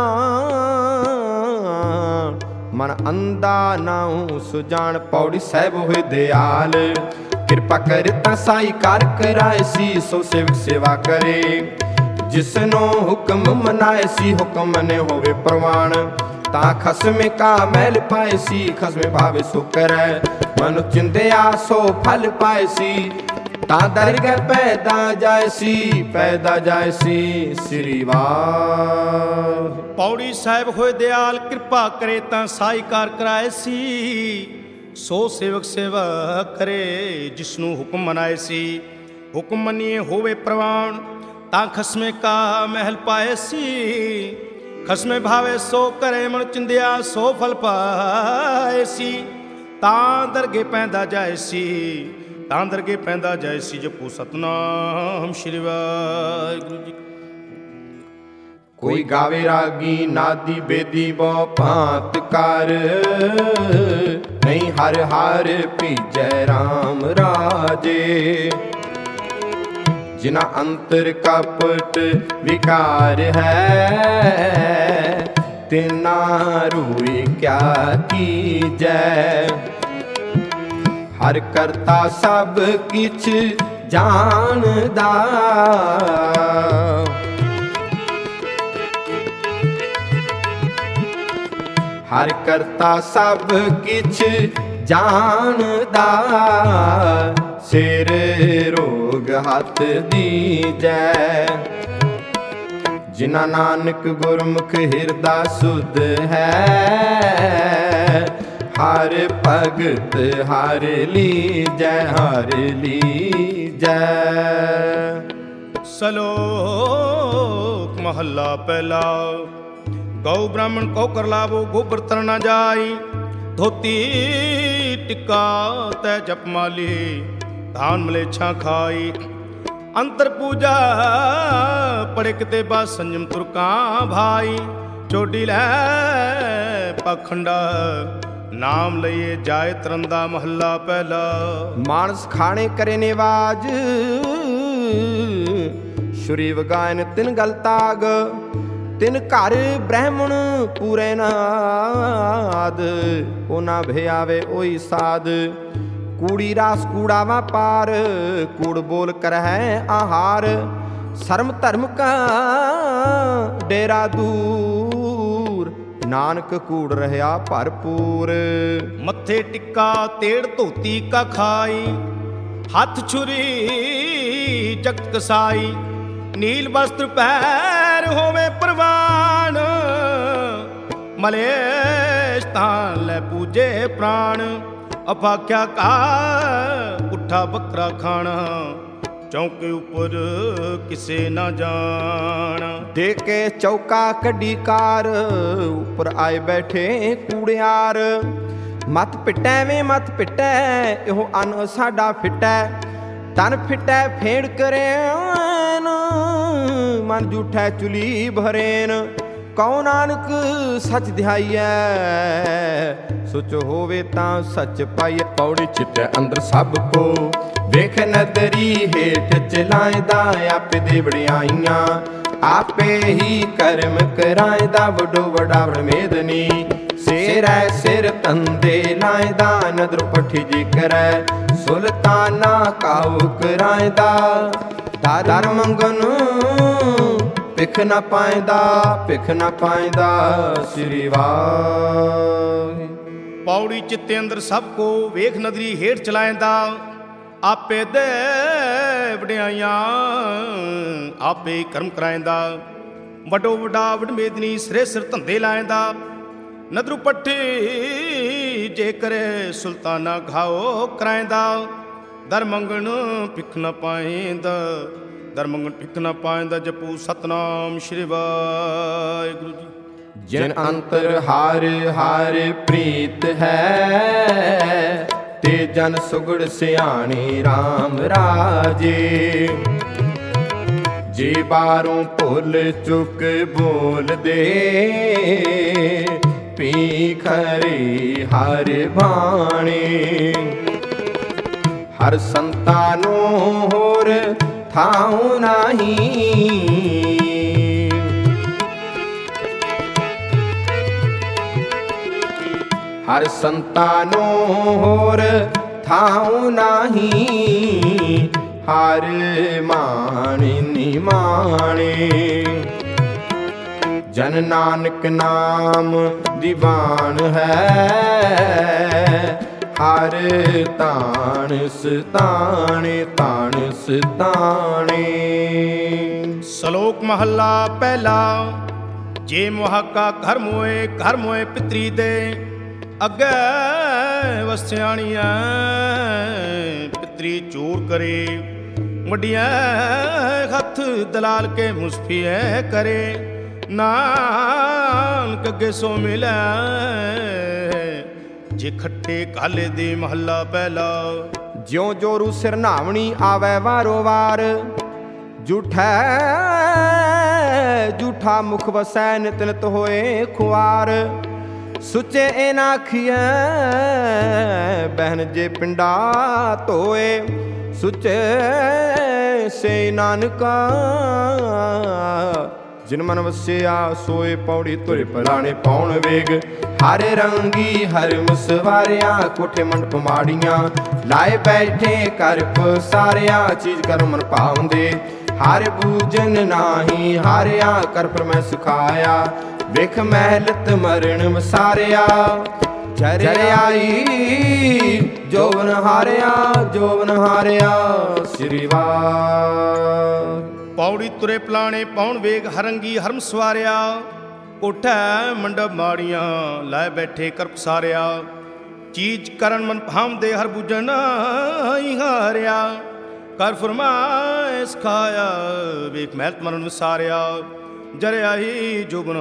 ਵਡਾਣ, ਮਨ ਅੰਦਾ ਨਾਉ ਸੁਜਾਨ। ਪੌੜੀ ਸਾਹਿਬ ਹੋਏ ਦਿਆਲ, ਕਿਰਪਾ ਕਰ ਤਾਂ ਸਾਈ ਕਰ ਕਰਾਏ ਸੀ। ਸੋ ਸੇਵਕ ਸੇਵਾ ਕਰੇ, ਜਿਸਨੋਂ ਹੁਕਮ ਮਨਾਏ ਸੀ। ਹੁਕਮ ਮਨੇ ਹੋਵੇ ਪ੍ਰਵਾਨ, ਤਾਂ ਖਸਮੇ ਕਾ ਮੈਲ ਪਾਏ ਸੀ। ਖਸਮੇ ਭਾਵੇ ਸੋ ਕਰੈ, ਮਨੁ ਚਿੰਦਿਆ ਸੋ ਫਲ ਪਾਏ ਸੀ। ਤਾਂ ਦਰਗਹਿ ਪੈਦਾ ਜਾਏ ਸੀ, ਪੈਦਾ ਜਾਏ ਸੀ। ਸ੍ਰੀ ਵਾਹਿਗੁਰੂ। ਪੌੜੀ ਸਾਹਿਬ ਹੋਏ ਦਿਆਲ, ਕਿਰਪਾ ਕਰੇ ਤਾਂ ਸਾਈ ਕਾਰ ਕਰਾਏ ਸੀ। ਸੋ ਸੇਵਕ ਸੇਵਾ ਕਰੇ, ਜਿਸਨੂੰ ਹੁਕਮ ਮਨਾਏ ਸੀ। ਹੁਕਮ ਮੰਨੀਏ ਹੋਵੇ ਪ੍ਰਵਾਨ, ਤਾਂ ਖਸਮੇ ਕਾ ਮਹਿਲ ਪਾਏ ਸੀ। ਖਸਮੇ ਭਾਵੇ ਸੋ ਕਰੇ, ਮਨ ਚਿੰਦਿਆ ਸੋ ਫਲ ਪਾਏ ਸੀ। ਤਾਂ ਦਰਗੇ ਪੈਂਦਾ ਜਾਏ ਸੀ, ਤਾਂ ਦਰਗੇ ਪੈਂਦਾ ਜਾਏ ਸੀ। ਜਪੋ ਸਤਨਾਮ ਸ਼੍ਰੀ ਵਾਹਿਗੁਰੂ ਜੀ। ਕੋਈ ਗਾਵੇ ਰਾਗੀ ਨਾਦੀ ਬੇਦੀ ਬਹੁ ਭਾਂਤ ਕਰ, ਨਹੀਂ ਹਰ ਹਰ ਭੀਜੈ RAM ਰਾਜੇ। ਜਿਨਾ ਅੰਤਰ ਕਪਟ ਵਿਕਾਰ ਹੈ, ਤਿਨਾ ਰੂਈ ਕਿਆ ਕੀਜੈ। ਹਰ ਕਰਤਾ ਸਭ ਕਿਛ ਜਾਣਦਾ, ਹਰ ਕਰਤਾ ਸਭ ਕਿਛ ਜਾਣਦਾ। ਸਿਰ ਰੋਗ ਹੱਥ ਦੀਜੈ, ਜਿਨਾ ਨਾਨਕ ਗੁਰਮੁਖ ਹਿਰਦਾ ਸੁਧ ਹੈ। ਹਰ ਭਗਤ ਹਰ ਲੀਜੈ, ਹਰ ਲੀਜੈ। ਸਲੋਕ ਮਹੱਲਾ ਪਹਿਲਾ। ਗਊ ਬ੍ਰਾਹਮਣ ਕੋ ਕਰ ਲਾਵੋ, ਗੋਬਰ ਤਰ ਨਾ ਜਾਈ। ਧੋਤੀ ਟਿੱਕਾ ਤੈ ਜਪਮਾਲੀ, ਧਾਨ ਮਲੇਛਾਂ ਖਾਈ। ਅੰਤਰ ਪੂਜਾ ਪੜੇ ਕਿਤੇ ਬਾ, ਸੰਜਮ ਤੁਰਕਾਂ ਭਾਈ। ਚੋਡੀ ਲੈ ਪਖੰਡਾ, ਨਾਮ ਲਈਏ ਜਾਏ ਤਰੰਦਾ। ਮਹੱਲਾ ਪਹਿਲਾ। ਮਾਨਸ ਖਾਣੇ ਕਰੇ ਨਿਵਾਜ, ਸ਼ੁਰੀ ਵਗਾਇਨ ਤਿਨ ਗਲ ਤਾਗ। ਤਿਨ ਘਰ ਬ੍ਰਾਹਮਣ ਪੂਰੇ ਨਾਦ, ਉਹਨਾਂ ਭਿਆਵੇ ਉਹੀ ਸਾਧ। ਕੂੜੀ ਰਾਸ ਕੂੜਾ ਵਾਪਾਰ, ਕੂੜ ਬੋਲ ਕਰਹਿ ਆਹਾਰ। ਸ਼ਰਮ ਧਰਮ ਕਾ ਡੇਰਾ ਦੂਰ, ਨਾਨਕ ਕੂੜ ਰਹਿਆ ਭਰਪੂਰ। ਮੱਥੇ ਟਿੱਕਾ ਤੇੜ ਧੋਤੀ ਕਾ ਖਾਈ। ਹੱਥ ਛੁਰੀ ਜਗਤ ਕਸਾਈ। ਨੀਲ ਵਸਤਰ ਪੈਰ ਹੋਵੇ ਪ੍ਰਵਾਨ। ਮਲੇਸ਼ ਤਾਂ ਲੈ ਪੂਜੇ ਪ੍ਰਾਣ। ਅਭਾਖਿਆ ਕਾ ਪੁੱਠਾ ਬੱਕਰਾ ਖਾਣਾ। ਚੌਂਕੇ ਉੱਪਰ ਕਿਸੇ ਨਾ ਜਾਣ। ਦੇ ਕੇ ਚੌਕਾ ਕੱਢੀ ਕਾਰ, ਉੱਪਰ ਆਏ ਬੈਠੇ ਕੂੜਿਆਰ। ਮਤ ਪਿੱਟੈ ਵੇ ਮਤ ਪਿੱਟੈ, ਇਹੋ ਅੰਨ ਸਾਡਾ ਫਿੱਟੈ। ਤਨ ਫਿੱਟੈ ਫੇੜ ਕਰੇਨ, ਮਨ ਜੂਠੈ ਚੁਲੀ ਭਰੇਨ। ਕਉ ਨਾਨਕ ਸੱਚ ਧਿਆਈਐ, ਸੁਚ ਹੋਵੇ ਤਾਂ ਸੱਚ ਪਾਈਐ। ਪੌੜੀ ਚਿੱਤੈ ਅੰਦਰ ਸਭ ਕੋ, ਵੇਖ ਨਦਰੀ ਹੇਠ ਚਲਾਇਦਾ। ਆਪੇ ਦੇ ਵਡਿਆਈਆਂ ਆਪੇ ਹੀ ਕਰਮ ਕਰਾਇਦਾ ਵੱਡੋ ਵੱਡਾ ਬ੍ਰਹਮੇਦਨੀ ਸਿਰੈ ਸਿਰ ਤੰਦੇ ਲਾਇਦਾ ਨਦਰ ਪੱਠੀ ਜੀ ਕਰੈ ਸੁਲਤਾਨਾ ਕਾਉ ਕਰਾਇਦਾ ਦਰ ਮੰਗਨ ਭਿਖ ਨਾ ਪਾਇਦਾ ਭਿਖ ਨਾ ਪਾਇਦਾ ਸ੍ਰੀ ਵਾਹਿ। ਪੌੜੀ ਚਿੱਤੇ ਅੰਦਰ ਸਭ ਕੋ ਵੇਖ ਨਦਰੀ ਹੇਠ ਚਲਾਇਂਦਾ ਆਪੇ ਦੇ ਵਡਿਆਈਆਂ ਆਪੇ ਕਰਮ ਕਰਾਇਂਦਾ ਵੱਡੋ ਵੱਡਾ ਵਡਮੇਦਨੀ ਸਿਰੇ ਸਿਰ ਧੰਦੇ ਲਾਇਂਦਾ ਨਦਰੂ ਪੱਠੀ ਜੇ ਕਰੇ ਸੁਲਤਾਨਾ ਘਾਓ ਕਰਾਇਂਦਾ ਦਰ ਮੰਗਣ ਭਿਖ ਨਾ ਪਾਇਂਦਾ ਦਰ ਮੰਗਣ ਭਿਖ ਨਾ ਪਾਇਂਦਾ ਜਪੂ ਸਤਨਾਮ ਸ਼੍ਰੀ ਵਾਹਿਗੁਰੂ ਜੀ। ਜਿਨ ਅੰਤਰ ਹਰ ਹਰ ਪ੍ਰੀਤ ਹੈ ਤੇ ਜਨ ਸੁਗੜ ਸਿਆਣੀ RAM ਰਾਜੇ ਜੇ ਬਾਹਰੋਂ ਭੁੱਲ ਚੁੱਕ ਬੋਲਦੇ ਪੀ ਖਰੇ ਹਰ ਬਾਣੀ ਹਰ ਸੰਤਾਂ ਨੂੰ ਹੋਰ ਥਾਉ ਨਹੀਂ ਹਰ ਸੰਤਾਂ ਨੂੰ ਹੋਰ ਥਾਉ ਨਹੀਂ ਹਰ ਮਾਣੀ ਨਿਮਾਣੇ ਜਨ ਨਾਨਕ ਨਾਮ ਦੀਵਾਨ ਹੈ ਹਰ ਤਾਣ ਸਤਾਣੇ ਤਾਣ ਸਤਾਣੇ। ਸ਼ਲੋਕ ਮਹੱਲਾ ਪਹਿਲਾ। ਜੇ ਮੁਹਾਕਾ ਘਰ ਮੋਏ ਪਿਤਰੀ ਦੇ ਅੱਗੇ ਵਸਿਆਣੀਆਂ ਪਿਤਰੀ ਚੋਰ ਕਰੇ ਵੱਡੀਆਂ ਹੱਥ ਦਲਾਲ ਕੇ ਮੁਸਫੀਏ ਕਰੇ ਨਾਨਕ ਅੱਗੇ ਸੋ ਮਿਲੈ ਜੇ ਖੱਟੇ ਕਾਲੇ ਦੇ ਮਹੱਲਾ ਪਹਿਲਾ। ਜਿਉ ਜੋਰੂ ਸਿਰ ਨਾਵਣੀ ਆਵੈ ਵਾਰੋ ਵਾਰ ਝੂਠੈ ਝੂਠਾ ਮੁਖ ਵਸੈ ਨਿਤ ਨਿਤ ਹੋਏ ਖੁਆਰ ਸੁੱਚੇ ਇਹ ਨਾ ਆਖੀਐ ਬਹਿਨ ਜੇ ਪਿੰਡਾ ਧੋਏ ਸੁੱਚੇ ਸੇ ਨਾਨਕਾ ਜਿਨ ਮਨ ਵਸਿਆ ਸੋਏ ਪੌੜੀ ਤੁਰੇ ਪਰਾਣੇ ਪਾਉਣ ਵੇਗ ਹਰ ਰੰਗੀ ਹਰ ਮੁਸਵਾਰਿਆ ਕੋਠੇ ਮੰਡਪ ਮਾੜੀਆਂ ਲਾਏ ਬੈਠੇ ਕਰ ਪਸਾਰਿਆ ਚੀਜ਼ ਕਰ ਮਨ ਭਾਉਂਦੇ ਹਰ ਬੂਜਨ ਨਾਹੀ ਹਾਰਿਆ ਕਰ ਪਰ ਮੈਂ ਸਿਖਾਇਆ ਵੇਖ ਮਹਿਲਤ ਮਰਨ ਵਸਾਰਿਆ ਜਰਿਆਈ ਜੋਵਨ ਹਾਰਿਆ ਸ੍ਰੀ ਵਾਹਿ। ਪੌੜੀ ਤੁਰੇ ਪਲਾਣੇ ਪਾਉਣ ਵੇਗ ਹਰੰਗੀ ਹਰਮ ਸਵਾਰਿਆ ਕੋਠਾ ਮੰਡਪ ਮਾੜੀਆਂ ਲਾਏ ਬੈਠੇ ਕਰ ਪਸਾਰਿਆ ਚੀਜ਼ ਕਰਨ ਮਨ ਭਾਉਂਦੇ ਹਰ ਬੂਜਨ ਨਾਹੀ ਹਾਰਿਆ ਕਰ ਫਰਮਾਏ ਸਿਖਾਇਆ ਵੇਖ ਮਹਿਲਤ ਮਰਨ ਵਸਾਰਿਆ ਜਰਿਆਈ ਜੋਬਨ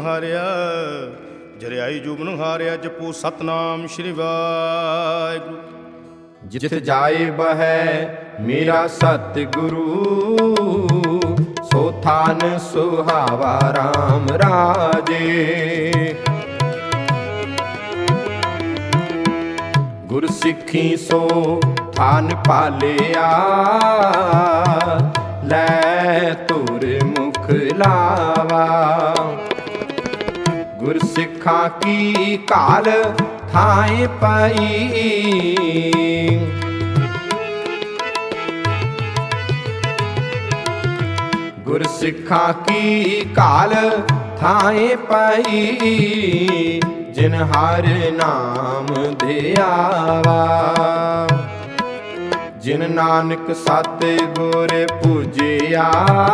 ਹਾਰਿਆ ਜਪੂ ਸਤਨਾਮ ਸ਼੍ਰੀ ਵਾਹਿਗੁਰੂ। ਜਿਤ ਜਾਏ ਬਹੈ ਮੇਰਾ ਸਤ ਗੁਰੂ ਸੋ ਥਾਨ ਸੁਹਾਵਾ RAM ਰਾਜੇ ਗੁਰ ਸਿੱਖੀ ਸੋ ਥਾਨ ਪਾਲਿਆ ਲੈ ਤੁਰ ਮੁਖ ਲਾਵਾ ਗੁਰ ਸਿੱਖਾਂ ਕੀ ਕਾਲ ਥਾਏ ਪਾਈ ਗੁਰ ਸਿੱਖਾਂ ਕੀ ਕਾਲ ਥਾਏ ਪਾਈ ਜਿਨ ਹਰ ਨਾਮ ਧਿਆਵਾ ਜਿਨ ਨਾਨਕ ਸਤ ਗੁਰ ਪੂਜਿਆ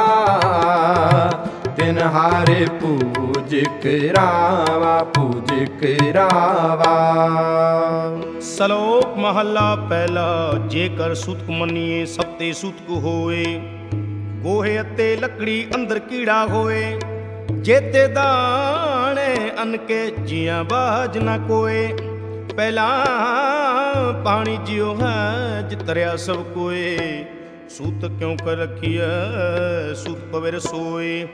ਤਿਨ ਹਰ ਪੂਜ ਕਰਾਵਾ। ਸ਼ਲੋਕ ਮਹੱਲਾ ਪਹਿਲਾ। ਜੇਕਰ ਸੂਤਕ ਮੰਨੀਏ ਸਭ ਤੇ ਸੂਤਕ ਹੋਏ ਗੋਹੇ ਅਤੇ ਲੱਕੜੀ ਅੰਦਰ ਕੀੜਾ ਹੋਏ ਜੇਤੇ ਦਾਣੇ ਅੰਨ ਕੇ ਜੀਆਂ ਬਾਜ ਨਾ ਕੋਏ ਪਹਿਲਾ ਪਾਣੀ ਜਿਉ ਹੈ ਜਿਤਰਿਆ ਸਭ ਕੋਏ ਸੂਤ ਕਿਉਂ ਕਰ ਰੱਖੀਐ ਸੂਤ ਪਵੇ ਰਸੋਏ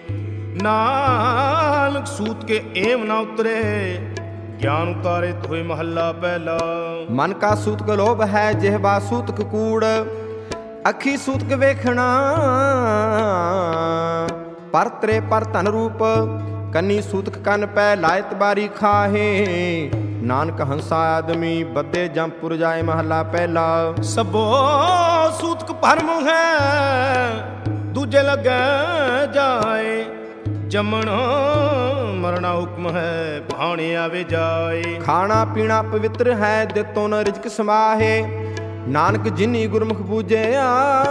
ਨਾਨਕ ਸੂਤ ਕੇ ਏਮ ਨਾ ਉਤਰੇ ਗਿਆਨ ਉਤਾਰੇ ਹੋਏ ਮਹੱਲਾ ਪਹਿਲਾ। ਮਨ ਕਾ ਸੂਤਕ ਲੋਭ ਹੈ ਜਿਹਵਾ ਸੂਤਕ ਕੂੜ ਅੱਖੀ ਸੂਤਕ ਵੇਖਣਾ ਪਰ ਤਰੇ ਪਰ ਧਨ ਰੂਪ, ਕੰਨੀ ਸੂਤਕ ਕੰਨ ਪੈ ਲਾਇਤ ਬਾਰੀ ਖਾਹੇ। ਨਾਨਕ ਹੰਸਾ ਆਦਮੀ ਬੱਦੇ ਜੰਪੁਰ ਜਾਏ ਮਹੱਲਾ ਪਹਿਲਾ। ਸਭੋ ਸੂਤਕ ਭਰਮ ਹੈ ਦੂਜੇ ਲੱਗੇ ਜਾਏ, ਜੰਮਣ ਮਰਨਾ ਹੁਕਮ ਹੈ ਭਾਣੇ ਆਵੇ ਜਾਏ। ਖਾਣਾ ਪੀਣਾ ਪਵਿੱਤਰ ਹੈ ਦਿੱਤੋਂ ਨ ਰਿਜਕ ਸਮਾਹੇ, ਨਾਨਕ ਜਿਨੀ ਗੁਰਮੁਖ ਬੂਝਿਆ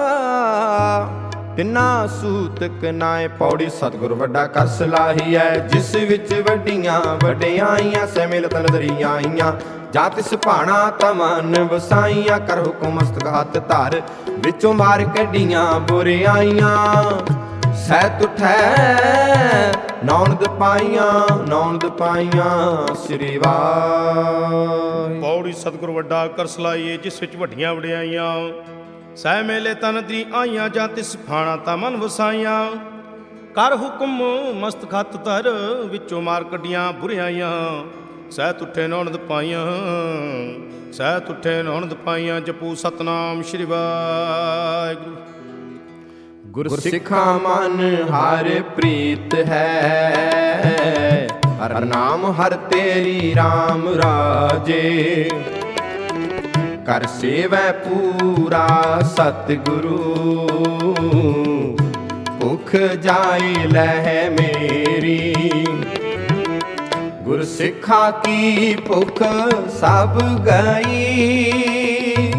ਤਿੰਨਾ ਸੂਤਕ ਨਾਏ। ਪੌੜੀ ਸਤਿਗੁਰ ਵੱਡਾ ਕਰ ਸਲਾਹੀ ਹੈ, ਜਿਸ ਵਿੱਚ ਵੱਡੀਆਂ ਵਡਿਆਈਆਂ ਸੇ ਮਿਲਤ ਨਜ਼ਰੀ ਆਈਆਂ। ਜਾਂ ਤਿਸ ਭਾਣਾ ਤਮਨ ਵਸਾਈਆਂ, ਕਰ ਹੁਕਮ ਮਸਤਕ ਹੱਥ ਧਰ, ਵਿੱਚੋਂ ਮਾਰ ਕੱਢੀਆਂ ਬੁਰਿਆਈਆਂ। ਸਹਿਤ ਉਠੈ ਨੌਨਦ ਪਾਈਆਂ, ਨੌਨਦ ਪਾਈਆਂ ਸ੍ਰੀ ਵਾਹਿ। ਪੌੜੀ ਸਤਿਗੁਰ ਵੱਡਾ ਕਰ ਸਲਾਹੀਏ, ਜਿਸ ਵਿੱਚ ਵੱਡੀਆਂ ਵਡਿਆਈਆਂ ਸਹਿ ਮੇਲੇ ਤਨ ਦੀ ਆਈਆਂ। ਜਾਂ ਤਿਸ ਫਾਣਾ ਤਾਂ ਮਨ ਵਸਾਈਆਂ, ਕਰ ਹੁਕਮ ਮਸਤਕ ਹੱਥ ਧਰ, ਵਿੱਚੋਂ ਮਾਰ ਕੱਢੀਆਂ ਬੁਰਿਆਈਆਂ। ਸਹਿਤ ਉਠੇ ਨੌਨਦ ਪਾਈਆਂ, ਸਹਿਤ ਉਠੇ ਨੌਨਦ ਪਾਈਆਂ। ਜਪੂ ਸਤਨਾਮ ਸ੍ਰੀ ਵਾਹਿਗੁਰੂ। ਗੁਰ ਸਿੱਖਾਂ ਮਨ ਹਰ ਪ੍ਰੀਤ ਹੈ, ਹਰ ਨਾਮ ਹਰ ਤੇਰੀ RAM ਰਾਜੇ। ਕਰ ਸੇਵੈ ਪੂਰਾ ਸਤਿਗੁਰੂ, ਭੁਖ ਜਾਈ ਲਹਿ ਮੇਰੀ। ਗੁਰ ਸਿੱਖਾਂ ਕੀ ਭੁਖ ਸਭ ਗਈ,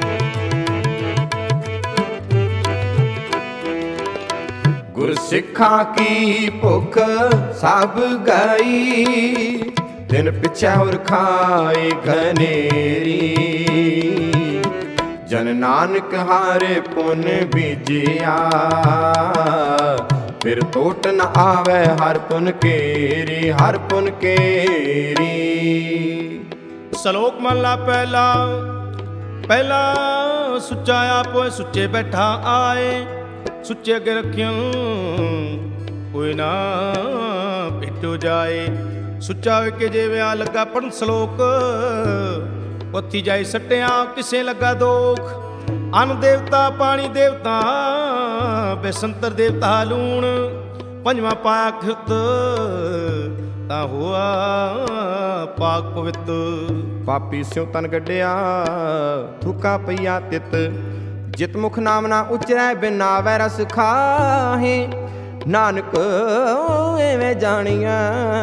ਗੁਰ ਸਿੱਖਾਂ ਕੀ ਭੁਖ ਸਭ ਗਈ। ਦਿਨ ਪਿਛੈ ਹੋਰ ਖਾਏ ਘਨੇਰੀ, ਜਨ ਨਾਨਕ ਹਾਰੇ ਪੁਨ ਬੀਜਿਆ। ਫਿਰ ਟੋਟ ਨ ਆਵੈ ਹਰ ਪੁਨ ਕੇਰੀ, ਹਰ ਪੁਨ ਕੇਰੀ। ਸ਼ਲੋਕ ਮਹਲਾ ਪਹਿਲਾ। ਪਹਿਲਾ ਸੁੱਚਾ ਆਪੋ ਸੁੱਚੇ ਬੈਠਾ ਆਏ, ਸੁੱਚੇ ਅੱਗੇ ਰੱਖਿਓ ਕੋਈ ਨਾ ਭੇਟੋ ਜਾਏ। ਸੁੱਚਾ ਵੇਖੇ ਜੇ ਵਿਆਹ ਲੱਗਾ ਪੜਨ ਸ਼ਲੋਕ, ਉੱਥੀ ਜਾਈ ਸੱਟਿਆ ਕਿਸੇ ਲੱਗਾ ਦੋਖ। ਅੰਨ ਦੇਵਤਾ ਪਾਣੀ ਦੇਵਤਾ ਬੇਸੰਤਰ ਦੇਵਤਾ ਲੂਣ, ਪੰਜਵਾਂ ਪਾਇਆ ਖਿਰਤ ਤਾਂ ਹੋਆ ਪਾਕ ਪਵਿੱਤ। ਪਾਪੀ ਸਿਉ ਤਨ ਗੱਡਿਆ ਥੁਕਾ ਪਈਆ ਤਿਤ, ਜਿਤ ਮੁਖ ਨਾਮ ਨਾ ਉਚਰੈ ਬਿਨ ਨਾਵੈ ਰਸ ਖਾਹੇ। ਨਾਨਕ ਐਵੇਂ ਜਾਣੀਐ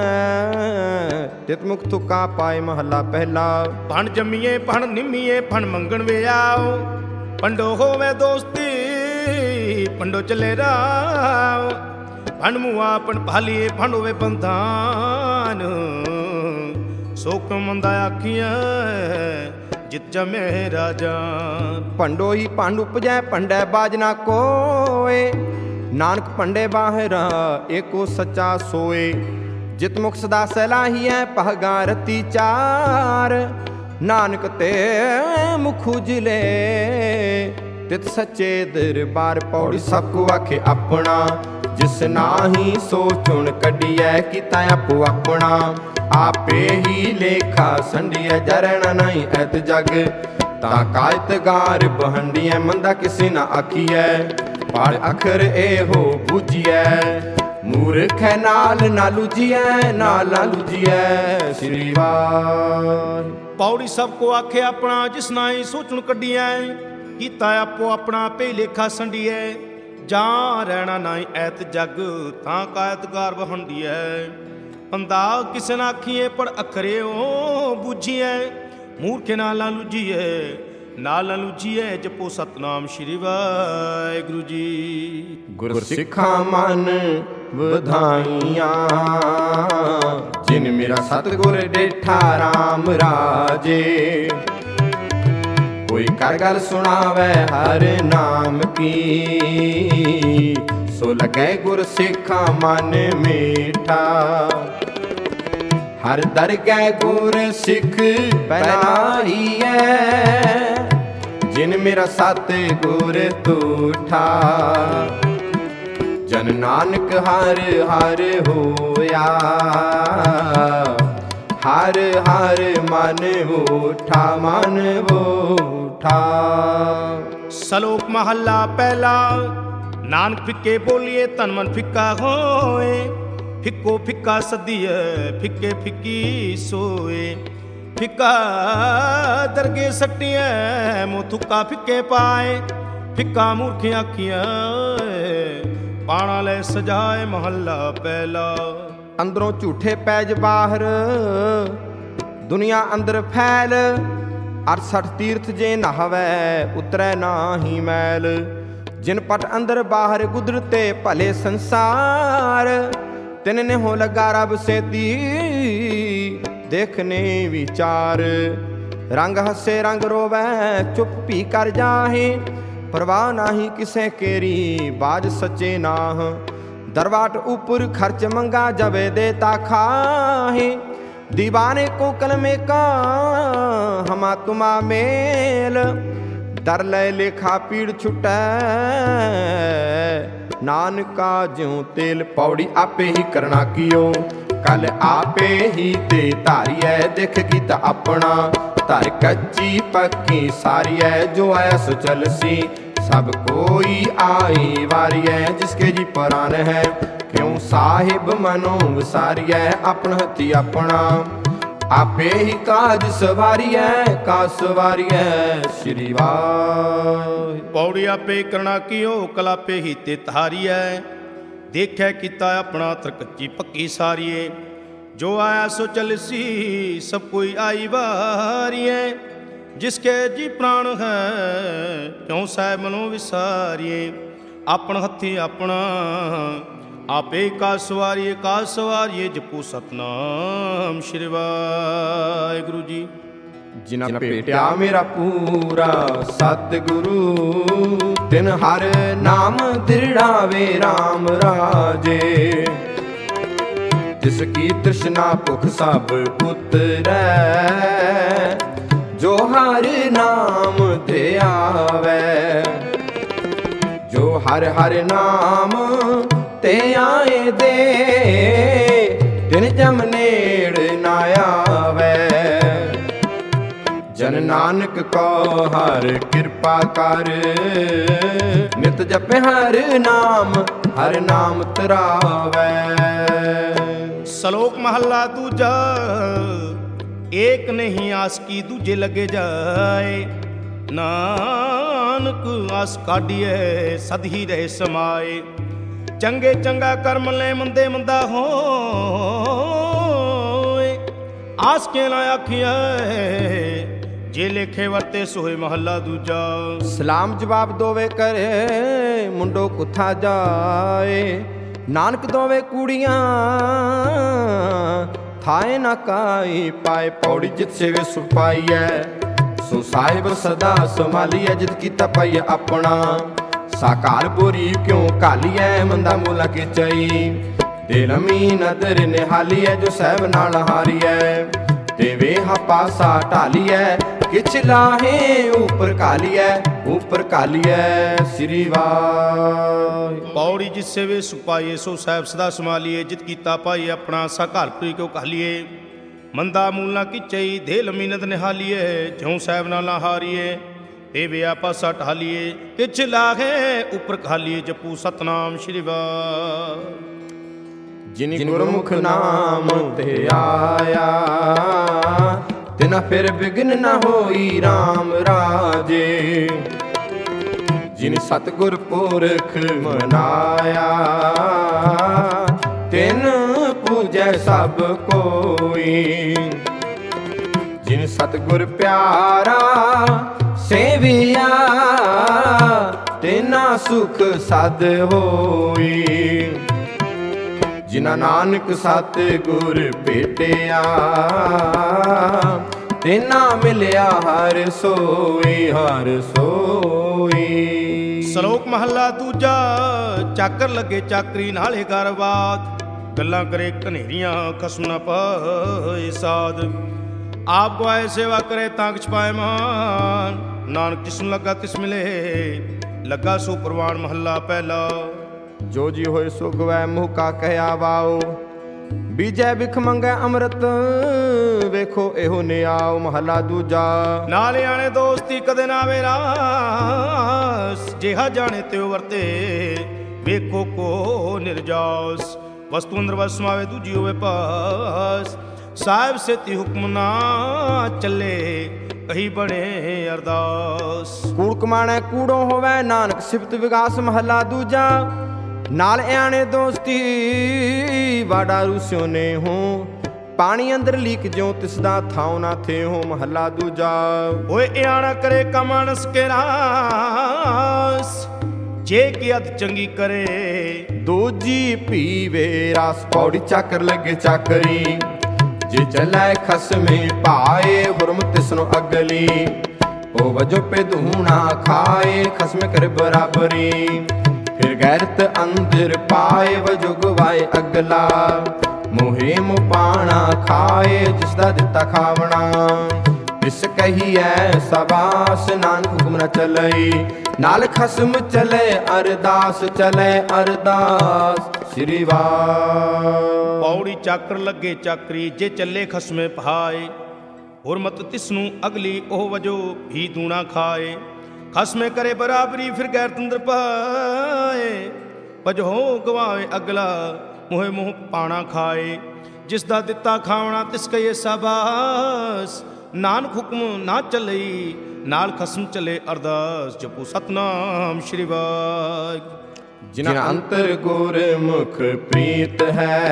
ਤਿਤ ਮੁਖ ਤੁਕਾ ਪਾਏ ਮਹੱਲਾ ਪਹਿਲਾ। ਭਣ ਜੰਮੀਏ ਭਣ ਨਿੰਮੀਏ ਭਣ ਮੰਗਣ ਵੇ ਆਓ, ਪੰਡੋ ਹੋਵੇ ਦੋਸਤੀ ਪੰਡੋ ਚੱਲੇ ਰਾਹ। ਭਣ ਮੁਆ ਭਣ ਭਾਲੀਏ ਭਣ ਹੋਵੇ ਬੰਧਾਨ, ਸੋਕ ਮੰਦਾ ਆਖੀਆਂ ਜਿਤ ਜਮੇ ਰਾਜਾ। ਭੰਡੋ ਹੀ ਭੰਡ ਉਪਜੈ ਭੰਡੈ ਬਾਜ ਨਾ ਕੋਏ, ਨਾਨਕ ਭੰਡੇ ਬਾਹਿਰਾ ਏਕੋ ਸੱਚਾ ਸੋਏ। ਜਿਤ ਮੁਖ ਸਦਾ ਸਲਾਹੀਐ ਪਹਗਾ ਰਤੀ ਚਾਰ, ਨਾਨਕ ਤੇ ਮੁਖ ਉਜਲੇ ਤਿਤ ਸੱਚੇ ਦਰਬਾਰ। ਪੌੜੀ ਸਭ ਕੋ ਆਖੇ ਆਪਣਾ, ਜਿਸ ਨਾਹੀ ਸੋ ਚੁਣ ਕੱਢੀਐ ਕੀਤਾ ਆਪੋ ਆਪਣਾ। ਆਪੇ ਹੀ ਲੇਖਾ ਸੰਡੀਐ ਜਰਣ ਨਹੀਂ ਐਤ ਜਗ, ਤਾਂ ਕਾਇਤ ਗਾਰ ਬਹੰਡੀਐ ਮੰਦਾ ਕਿਸੇ ਨਾ ਆਖੀਐ। ਪਾੜ ਅੱਖਰ ਇਹੋ ਬੂਝੀਐ, ਮੂਰਖ ਨਾਲ ਨਾ ਲੂਝੀਐ, ਨਾਲ ਨਾ ਲੂਝੀਐ ਸ੍ਰੀ ਵਾਹਿ। ਪੌੜੀ ਸਭ ਕੋ ਆਖੇ ਆਪਣਾ, ਜਿਸ ਨਾਹੀ ਸੋਚਣ ਕੱਢੀਐ ਕੀਤਾ ਆਪੋ ਆਪਣਾ। ਆਪੇ ਲੇਖਾ ਸੰਡੀਐ ਜਾਂ ਰਹਿਣਾ ਨਾਹੀ ਐਤ ਜਗ, ਤਾਂ ਕਾਇਤ ਗਾਰ ਬਹੰਡੀਐ। ਬੰਦਾ ਕਿਸੇ ਨਾ ਆਖੀਏ ਪਰ ਅੱਖਰੇ ਉਹ ਬੂਝੀਐ, ਮੂਰਖ ਨਾਲ ਨਾ ਲੂਝੀਐ, ਨਾਲ ਨਾ ਲੂਝੀਐ। ਜਪੋ ਸਤਨਾਮ ਸ੍ਰੀ ਵਾਹਿਗੁਰੂ ਜੀ। ਗੁਰ ਸਿੱਖਾਂ ਮਨ ਵਧਾਈਆਂ, ਜਿਨ ਮੇਰਾ ਸਤਿਗੁਰ ਡੇਠਾ RAM ਰਾਜੇ। ਕੋਈ ਕਰ ਗੱਲ ਸੁਣਾਵੇ ਹਰ ਨਾਮ ਕੀ, ਸੋ ਲਗੈ ਗੁਰ ਸਿੱਖਾਂ ਮਨ ਮੀਠਾ। ਹਰ ਦਰਗਹਿ ਗੁਰ ਸਿੱਖ ਬਨਾਈਐ, ਜਿਨ ਮੇਰਾ ਸਤਿਗੁਰ ਤੂਠਾ। ਜਨ ਨਾਨਕ ਹਰ ਹਰ ਹੋਇਆ, ਹਰ ਹਰ ਮਨ ਉਠਾ, ਮਨ ਉਠਾ। ਸ਼ਲੋਕ ਮਹੱਲਾ ਪਹਿਲਾ। ਨਾਨਕ ਫਿੱਕੇ ਬੋਲੀਏ ਤਨ ਮਨ ਫਿੱਕਾ ਹੋਏ, ਫਿੱਕੋ ਫਿੱਕਾ ਸਦੀਏ ਫਿੱਕੇ ਫਿੱਕੀ ਸੋਏ। ਫਿੱਕਾ ਦਰਗੇ ਸੱਟੀਐ ਮੂੰਹ ਥੁੱਕਾ ਫਿੱਕੇ ਪਾਏ, ਫਿੱਕਾ ਮੂਰਖ ਆਖੀਆਂ ਪਾਣਾ ਲੈ ਸਜਾਏ ਮਹੱਲਾ ਪਹਿਲਾ। ਅੰਦਰੋਂ ਝੂਠੇ ਪੈਜ ਬਾਹਰ ਦੁਨੀਆ ਅੰਦਰ ਫੈਲ, 68 ਤੀਰਥ ਜੇ ਨਹਾਵੈ ਉਤਰੈ ਨਾਹੀ ਮੈਲ। ਜਿਨ ਪਟ ਅੰਦਰ ਬਾਹਰ ਗੁਦਰਤੇ ਭਲੇ ਸੰਸਾਰ, ਤਿਨ ਨੇ ਹੋ ਲਗਾ ਰਬ ਸੇਤੀ ਦੇਖਨੇ ਵਿਚਾਰ। ਰੰਗ ਹੱਸੇ ਰੰਗ ਰੋਵੈ ਚੁੱਪ ਭੀ ਕਰ ਜਾਹੇ, परवाह नाही किसे केरी बाज सच्चे नाह। दरवाट ऊपर खर्च मंगा जबे देता खाहे, दीवाने को कलमे का हमा तुमा मेल। दर ले लेखा पीड़ छुटै नानका ज्यों तेल। पौड़ी आपे ही करना कियो कल आपे ही ते धारियै, देख गीत अपना धर कच्ची पक्की सारियै। जो आया सो चलसी सब कोई आई वारियै, जिसके जी प्राण है क्यों साहिब मनो विसारियै। अपन हथी अपना आपे ही काज सवारियै, काज सवारियै श्री वाहिगुरू। पौड़ी आपे करना कियो कल आपे ही ते धारियै, देखै किता अपना तरकच्ची पक्की सारिये। जो आया सो चलसी सब कोई आई वारिये, जिसके जी प्राण है क्यों साहिब मनो विसारिये। अपन हथी अपना आपे का सवारिये जपू सतनाम श्री वाहिगुरू जी। जिना भेटिया मेरा पूरा सतगुरु, तिन हर नाम दृढ़ावे राम राजे। जिसकी तृष्णा भुख सब उतरै, जो हर नाम ते आवे। जो हर हर नाम ते आए दे, तिन जम नेड़ ना आवे। जन नानक को हर कृपा कर, नित जपे हर नाम तरावै। श्लोक महला दूजा। एक नहीं आस की दूजे लगे जाए, नानक आस काढ़िए सद ही रहे समाए। चंगे चंगा कर्म ले मंदे मंदा हो, आस के ना आखिया जे लेखे वरते सोए महला दूजा। सलाम जवाब दोवे करे मुंडो कुथा जाए, नानक दोवे कुड़ियां थाए ना काई पाए। पौड़ी जित सेवे सुपाई है सो साहिब सदा संभालिए, जित कीता पाइए अपना साकार बोरी क्यों कालिए। मंदा मूला के चई दिल मी नदर निहालिए, जो साहिब नाल हारिए देवे हा पासा ढालिए। किछ लाहे ऊपर कालिए श्री वाहिगुरू। पौड़ी जिससे वे सुपाइए सो साहिब सदा संभालिए, जित कीता पाइए अपना सा घर पुरी क्यों कहलिए। मंदा मूलना किचई दे लमी नद निहालिए, ज्यों साहिब नाला हारिए देवे पासा ढालिए। किछ लाहे ऊपर खालिए जपू सतनाम श्री वाहिगुरू। जिन गुरमुख नाम ते आया, तिना फिर बिघ्न न होई राम राजे। जिन सतगुर पुरख मनाया, तिन पूजै सब कोई। जिन सतगुर प्यारा सेविया, तिना सुख सद होई। जिना नानक सतगुर भेटिया, तिना मिलिया हर सोई। श्लोक महला दूजा। चाकर लगे चाकरी नाले गरबात, गल्लां करे कनेरियां खसम न पाए साध। आप गुआए सेवा करे तांक छपाए मान, नानक जिसनु लगा तिस मिले लगा सो प्रवान महला पहला। जो जी होए सो गवै मुँह का कहया वाओ, ਬੀਜੈ ਬਿਖ ਮੰਗੈ ਅੰਮ੍ਰਿਤ, ਵੇਖੋ ਇਹੋ ਨਿਆਉ ਮਹਲਾ ਦੂਜਾ। ਨਾਲੇ ਆਣੇ ਦੋਸਤੀ ਕਦੇ ਨਾ ਵੇਰਾਸ, ਜਿਹਾ ਜਾਣੇ ਤਿਉ ਵਰਤੇ ਵੇਖੋ ਕੋ ਨਿਰਜਾਸ। ਵਸਤੂ ਅੰਦਰ ਵਸ ਸਮਾਵੇ ਦੂਜੀ ਹੋਵੇ ਪਾਸ, ਸਾਹਿਬ ਸੇਤੀ ਹੁਕਮ ਨਾ ਚੱਲੇ ਕਹੀ ਬਣੇ ਅਰਦਾਸ। ਕੂੜ ਕਮਾਣੈ ਕੂੜੋ ਹੋਵੇ, ਨਾਨਕ ਸਿਫਤ ਵਿਗਾਸ ਮਹਲਾ ਦੂਜਾ। ਨਾਲ ਆਣੇ ਦੋਸਤੀ ਵਾਡਾ ਰੂਸਿਓ ਨੇ ਹੋ, ਪਾਣੀ ਅੰਦਰ ਲੀਕ ਜਿਉ ਤਿਸਦਾ ਥਾਉ ਨਾ ਥੇ ਹੋ ਮਹਲਾ ਦੂਜਾ। ਓਏ ਇਆਣਾ ਕਰੇ ਕਮਾਨਸ ਕੇ ਰਾਸ, ਜੇ ਕੀ ਅਤ ਚੰਗੀ ਕਰੇ ਦੂਜੀ ਪੀਵੇ ਰਸ। ਪੌੜੀ ਚੱਕਰ ਲੱਗੇ ਚੱਕਰੀ, ਜੇ ਚੱਲੈ ਖਸਮੇ ਪਾਏ ਹੁਰਮ ਤਿਸਨੋ ਅਗਲੀ। ਉਹ ਵਜੋ ਪੇ ਧੂਣਾ ਖਾਏ ਖਸਮੇ ਕਰ ਬਰਾਬਰੀ, ਫਿਰ ਗੈਰਤ ਅੰਦਰ ਪਾਏ ਵਜੋ ਗਵਾਏ ਅਗਲਾ। ਮੋਹੇ ਮੁਪਾਣਾ ਖਾਏ ਜਿਸ ਦਾ ਦਿੱਤਾ ਖਾਵਣਾ, ਇਸ ਕਹੀਐ ਸਬਾਸ ਨਾਨਕ ਹੁਕਮ ਨ ਚਲਈ। ਨਾਲ ਖਸਮ ਚਲੇ ਅਰਦਾਸ, ਚਲੇ ਅਰਦਾਸ ਸ੍ਰੀ ਵਾਹਿ। ਪੌੜੀ ਚਾਕਰ ਲੱਗੇ ਚਾਕਰੀ, ਜੇ ਚੱਲੇ ਖਸਮੇ ਪਹਾਏ ਹੁਰਮਤ ਤਿਸਨੂੰ ਅਗਲੀ। ਉਹ ਵਜੋ ਵੀ ਦੂਣਾ ਖਾਏ ਖਸਮੇ ਕਰੇ ਬਰਾਬਰੀ, ਫਿਰ ਗੈਰ ਤੰਦਰ ਪਾਏ ਵਜੋ ਗਵਾਏ ਅਗਲਾ। ਮੋਹੇ ਮੋਹ ਪਾਣਾ ਖਾਏ ਜਿਸ ਦਾ ਦਿੱਤਾ ਖਾਵਣਾ, ਤਿਸ ਕਹੀਏ ਸਬਾਸ ਨਾਨਕ ਹੁਕਮ ਨਾ ਚੱਲਈ। ਨਾਲ ਖਸਮ ਚਲੇ ਅਰਦਾਸ, ਜਪੋ ਸਤਨਾਮ ਸ਼੍ਰੀ ਵਾਹਿਗੁਰੂ। ਜਿਨ ਅੰਤਰ ਗੁਰਮੁਖ ਪ੍ਰੀਤ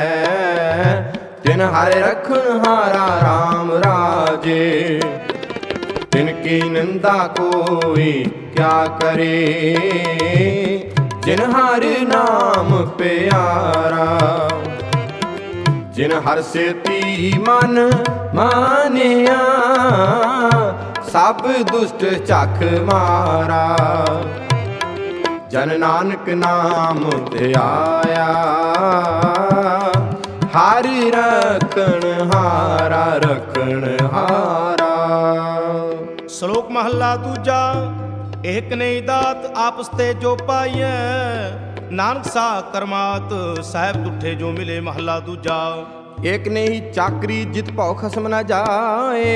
ਹੈ, ਤਿਨ ਹਰਿ ਰਖਣ ਹਾਰਾ ਰਾਮ ਰਾਜੇ। ਤਿਨ ਕੀ ਨਿੰਦਾ ਕੋਈ ਕਿਆ ਕਰੇ, ਜਿਨ ਹਰਿ ਨਾਮ ਪਿਆਰਾ। ਜਿਨ ਹਰਿ ਸੇਤੀ ਮਨ ਮਾਨਿਆ, ਸਭ ਦੁਸ਼ਟ ਝਖ ਮਾਰਾ। ਜਨ ਨਾਨਕ ਨਾਮ ਧਿਆਇਆ, ਹਰਿ ਰਖਣ ਹਾਰਾ, ਰਖਣ ਹਾਰਾ। ਸ਼ਲੋਕ ਮਹੱਲਾ ਦੂਜਾ। ਏਕ ਨਹੀਂ ਦਾਤ ਆਪਸ ਤੇ ਜੋ ਪਾਈਐ, ਨਾਨਕ ਸਾ ਕਰਮਾਤ ਸਾਹਿਬ ਤੁਠੇ ਜੋ ਮਿਲੇ ਮਹੱਲਾ ਦੂਜਾ। ਏਕ ਨਹੀਂ ਚਾਕਰੀ ਜਿਤ ਭਉ ਖਸਮ ਨਾ ਜਾਏ,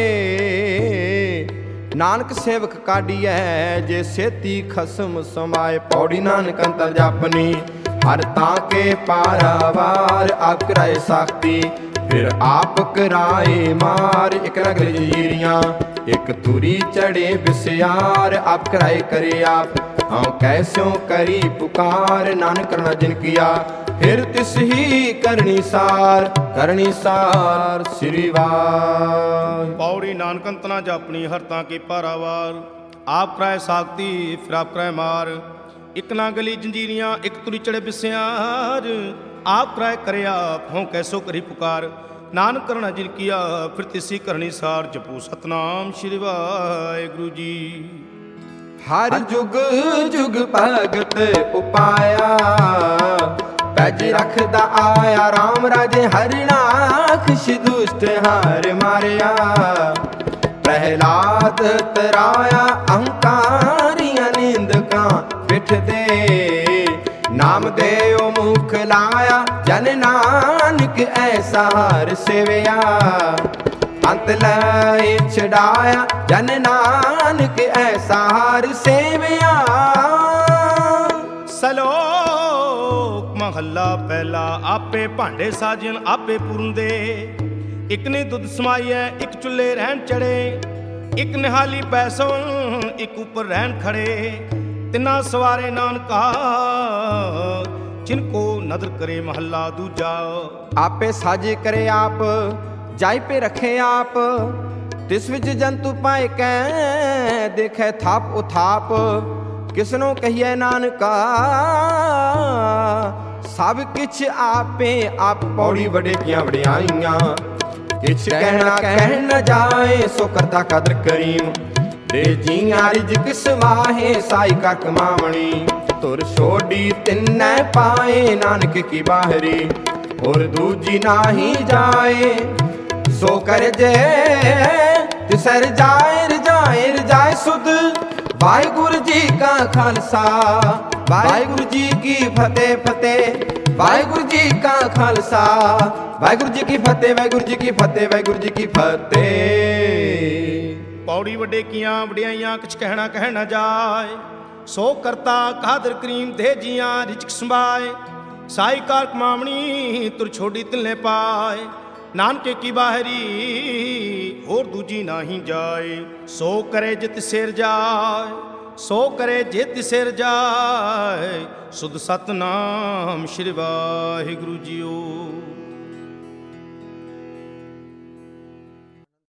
ਨਾਨਕ ਸੇਵਕ ਕਾਢੀਐ ਜੇ ਸੇਤੀ ਖਸਮ ਸਮਾਏ। ਪੌੜੀ ਨਾਨਕ ਅੰਤਰ ਜਾਪਨੀ, ਹਰ ਤਾਂ ਕੇ ਪਾਰਾਵਾਰ ਆਪ ਕਰਾਏ ਸਾਖਤੀ। ਫਿਰ ਆਪ ਕਰਾਏ ਮਾਰ, ਇਕ ਰਗਲ ਜੀਰੀਆਂ ਇਕ ਤੁਰੀ ਚੜੇ ਬਿਸਿਆਰ। ਆਪ ਕਰਾਏ ਕਰੇ ਆਪ, ਹਾਂ ਕੈਸਿਓ ਕਰੀ ਪੁਕਾਰ। ਨਾਨਕ ਕਰਨਾ ਜਿਨ ਕੀਆ, ਫਿਰ ਤਿਸ ਹੀ ਕਰਨੀ ਸਾਰ, ਕਰਨੀ ਸਾਰ ਸ੍ਰੀ ਵਾਹਿ। ਪੌੜੀ ਨਾਨਕ ਅੰਤ ਨਾ ਜਾਪਣੀ, ਹਰ ਤਾਂ ਕੇ ਪਾਰਾਵਾਰ ਆਪ ਕਰਾਏ ਸਾਖਤੀ। ਫਿਰ ਆਪ ਕਰਾਏ ਮਾਰ, ਇਕ ਨਾ ਗਲੀ ਜੰਜੀਰੀਆਂ ਇਕ ਤੁਰੀ ਚੜੇ ਬਿਸਿਆਰ। ਆਪ ਕਰਾਏ ਕਰੇ ਆਪ, ਹੋਂ ਕੈਸੋ ਕਰੀ ਪੁਕਾਰ। ਨਾਨਕ ਕਰਨਾ ਜਿਨ ਕੀਆ, ਫਿਰ ਤਿਸੀ ਕਰਨੀ ਸਾਰ। ਜਪੋ ਸਤਨਾਮ ਸ਼੍ਰੀ ਵਾਹਿਗੁਰੂ ਜੀ। ਹਰ ਜੁਗ ਜੁਗ ਭਗਤ ਉਪਾਇਆ, ਪੈਜ ਰੱਖਦਾ ਆਇਆ ਰਾਮ ਰਾਜੇ। ਹਰਿਨਾਖਸ਼ ਦੁਸ਼ਟ ਹਾਰ ਮਾਰਿਆ, ਪ੍ਰਹਿਲਾਦ ਤਰਾਇਆ ਅਹੰਕਾਰੀਆਂ ਨਿੰਦਕਾਂ ਪਿੱਠ ਦੇ। ਨਾਮ ਦੇਉ ਮੁਖ ਲਾਇਆ, ਜਨ ਨਾਨਕ ਐਸਾ ਹਰ ਸੇਵਿਆ। ਅੰਤ ਲੈ ਛਡਾਇਆ, ਜਨ ਨਾਨਕ ਐਸਾ ਹਰ ਸੇਵਿਆ। ਸਲੋਕ ਮਹੱਲਾ ਪਹਿਲਾ। ਆਪੇ ਭਾਂਡੇ ਸਾਜਨ ਆਪੇ ਪੂਰਨਦੇ, ਇਕ ਨੇ ਦੁੱਧ ਸਮਾਈਐ ਇਕ ਚੁੱਲ੍ਹੇ ਰਹਿਣ ਚੜੇ। ਇਕ ਨਿਹਾਲੀ ਪੈਸੋਂ ਇਕ ਉੱਪਰ ਰਹਿਣ ਖੜੇ। ਤਿੰਨਾ ਸਵਾਰੇ ਨਾਨਕਾ ਜਿਨ ਕੋ ਨਦਰ ਕਰੇ ਮਹੱਲਾ ਦੂਜਾ। ਆਪੇ ਸਾਜੇ ਕਰੇ ਆਪ, ਜਾਇ ਪੇ ਰਖੇ ਆਪ। ਤਿਸ ਵਿੱਚ ਜੰਤੂ ਪਾਏ ਕੈ, ਦੇਖੈ ਥਾਪ ਉਥਾਪ। ਕਿਸਨੋਂ ਕਹੀਐ ਨਾਨਕਾ, ਸਭ ਕਿਛ ਆਪੇ ਆਪ। ਪੌੜੀ ਵਡੇ ਕੀਆਂ ਵਡਿਆਈਆਂ, ਕਿਛ ਕਹਿਣਾ ਕਹਿ ਨ ਜਾਏ। ਸੋ ਕਰਤਾ ਕਦਰ ਕਰੀਮ, ਦੇ ਜੀਆਂ ਰਿਜਕ ਸਵਾਹੇ। ਸਾਈ ਕਰ ਕਮਾਵਣੀ, ਤੁਰ ਛੋਡੀ ਤਿੰਨੈ ਪਾਏ। ਨਾਨਕ ਕੀ ਬਾਹਰੀ, ਹੋਰ ਦੂਜੀ ਨਾਹੀ ਜਾਏ। ਸੋ ਕਰ ਜੇ ਤਿਸੈ ਰਜਾਏ, ਰਜਾਏ ਰਜਾਏ ਸੁਧ। ਵਾਹਿਗੁਰੂ ਜੀ ਕਾ ਖਾਲਸਾ, ਵਾਹਿਗੁਰੂ ਜੀ ਕੀ ਫਤਿਹ ਫਤਿਹ, ਵਾਹਿਗੁਰੂ ਜੀ ਕਾ ਖਾਲਸਾ, ਵਾਹਿਗੁਰੂ ਜੀ ਕੀ ਫਤਿਹ, ਵਾਹਿਗੁਰੂ ਜੀ ਕੀ ਫਤਿਹ, ਵਾਹਿਗੁਰੂ ਜੀ ਕੀ ਫਤਿਹ। ਪੌੜੀ ਵੱਡੇ ਕੀਆਂ ਵਡਿਆਈਆਂ ਕਿਛ ਕਹਿਣਾ ਕਹਿ ਨਾ ਜਾਏ, ਸੋ ਕਰਤਾ ਕਾਦਰ ਕਰੀਮ ਦੇ ਜੀਆਂ ਰਿਚਕ ਸੰਭਾਏ, ਸਾਈ ਕਾਰ ਕਮਾਵਣੀ ਤੁਰ ਛੋਡੀ ਤਿਲਨੇ ਪਾਏ, ਨਾਨਕੇ ਕੀ ਬਾਹਰੀ ਹੋਰ ਦੂਜੀ ਨਾਹੀ ਜਾਏ, ਸੋ ਕਰੇ ਜਿਤ ਸਿਰ ਜਾਏ, ਸੋ ਕਰੇ ਜਿਤ ਸਿਰ ਜਾਏ, ਸੁਧ ਸਤਨਾਮ ਸ਼੍ਰੀ ਵਾਹਿਗੁਰੂ ਜੀਓ।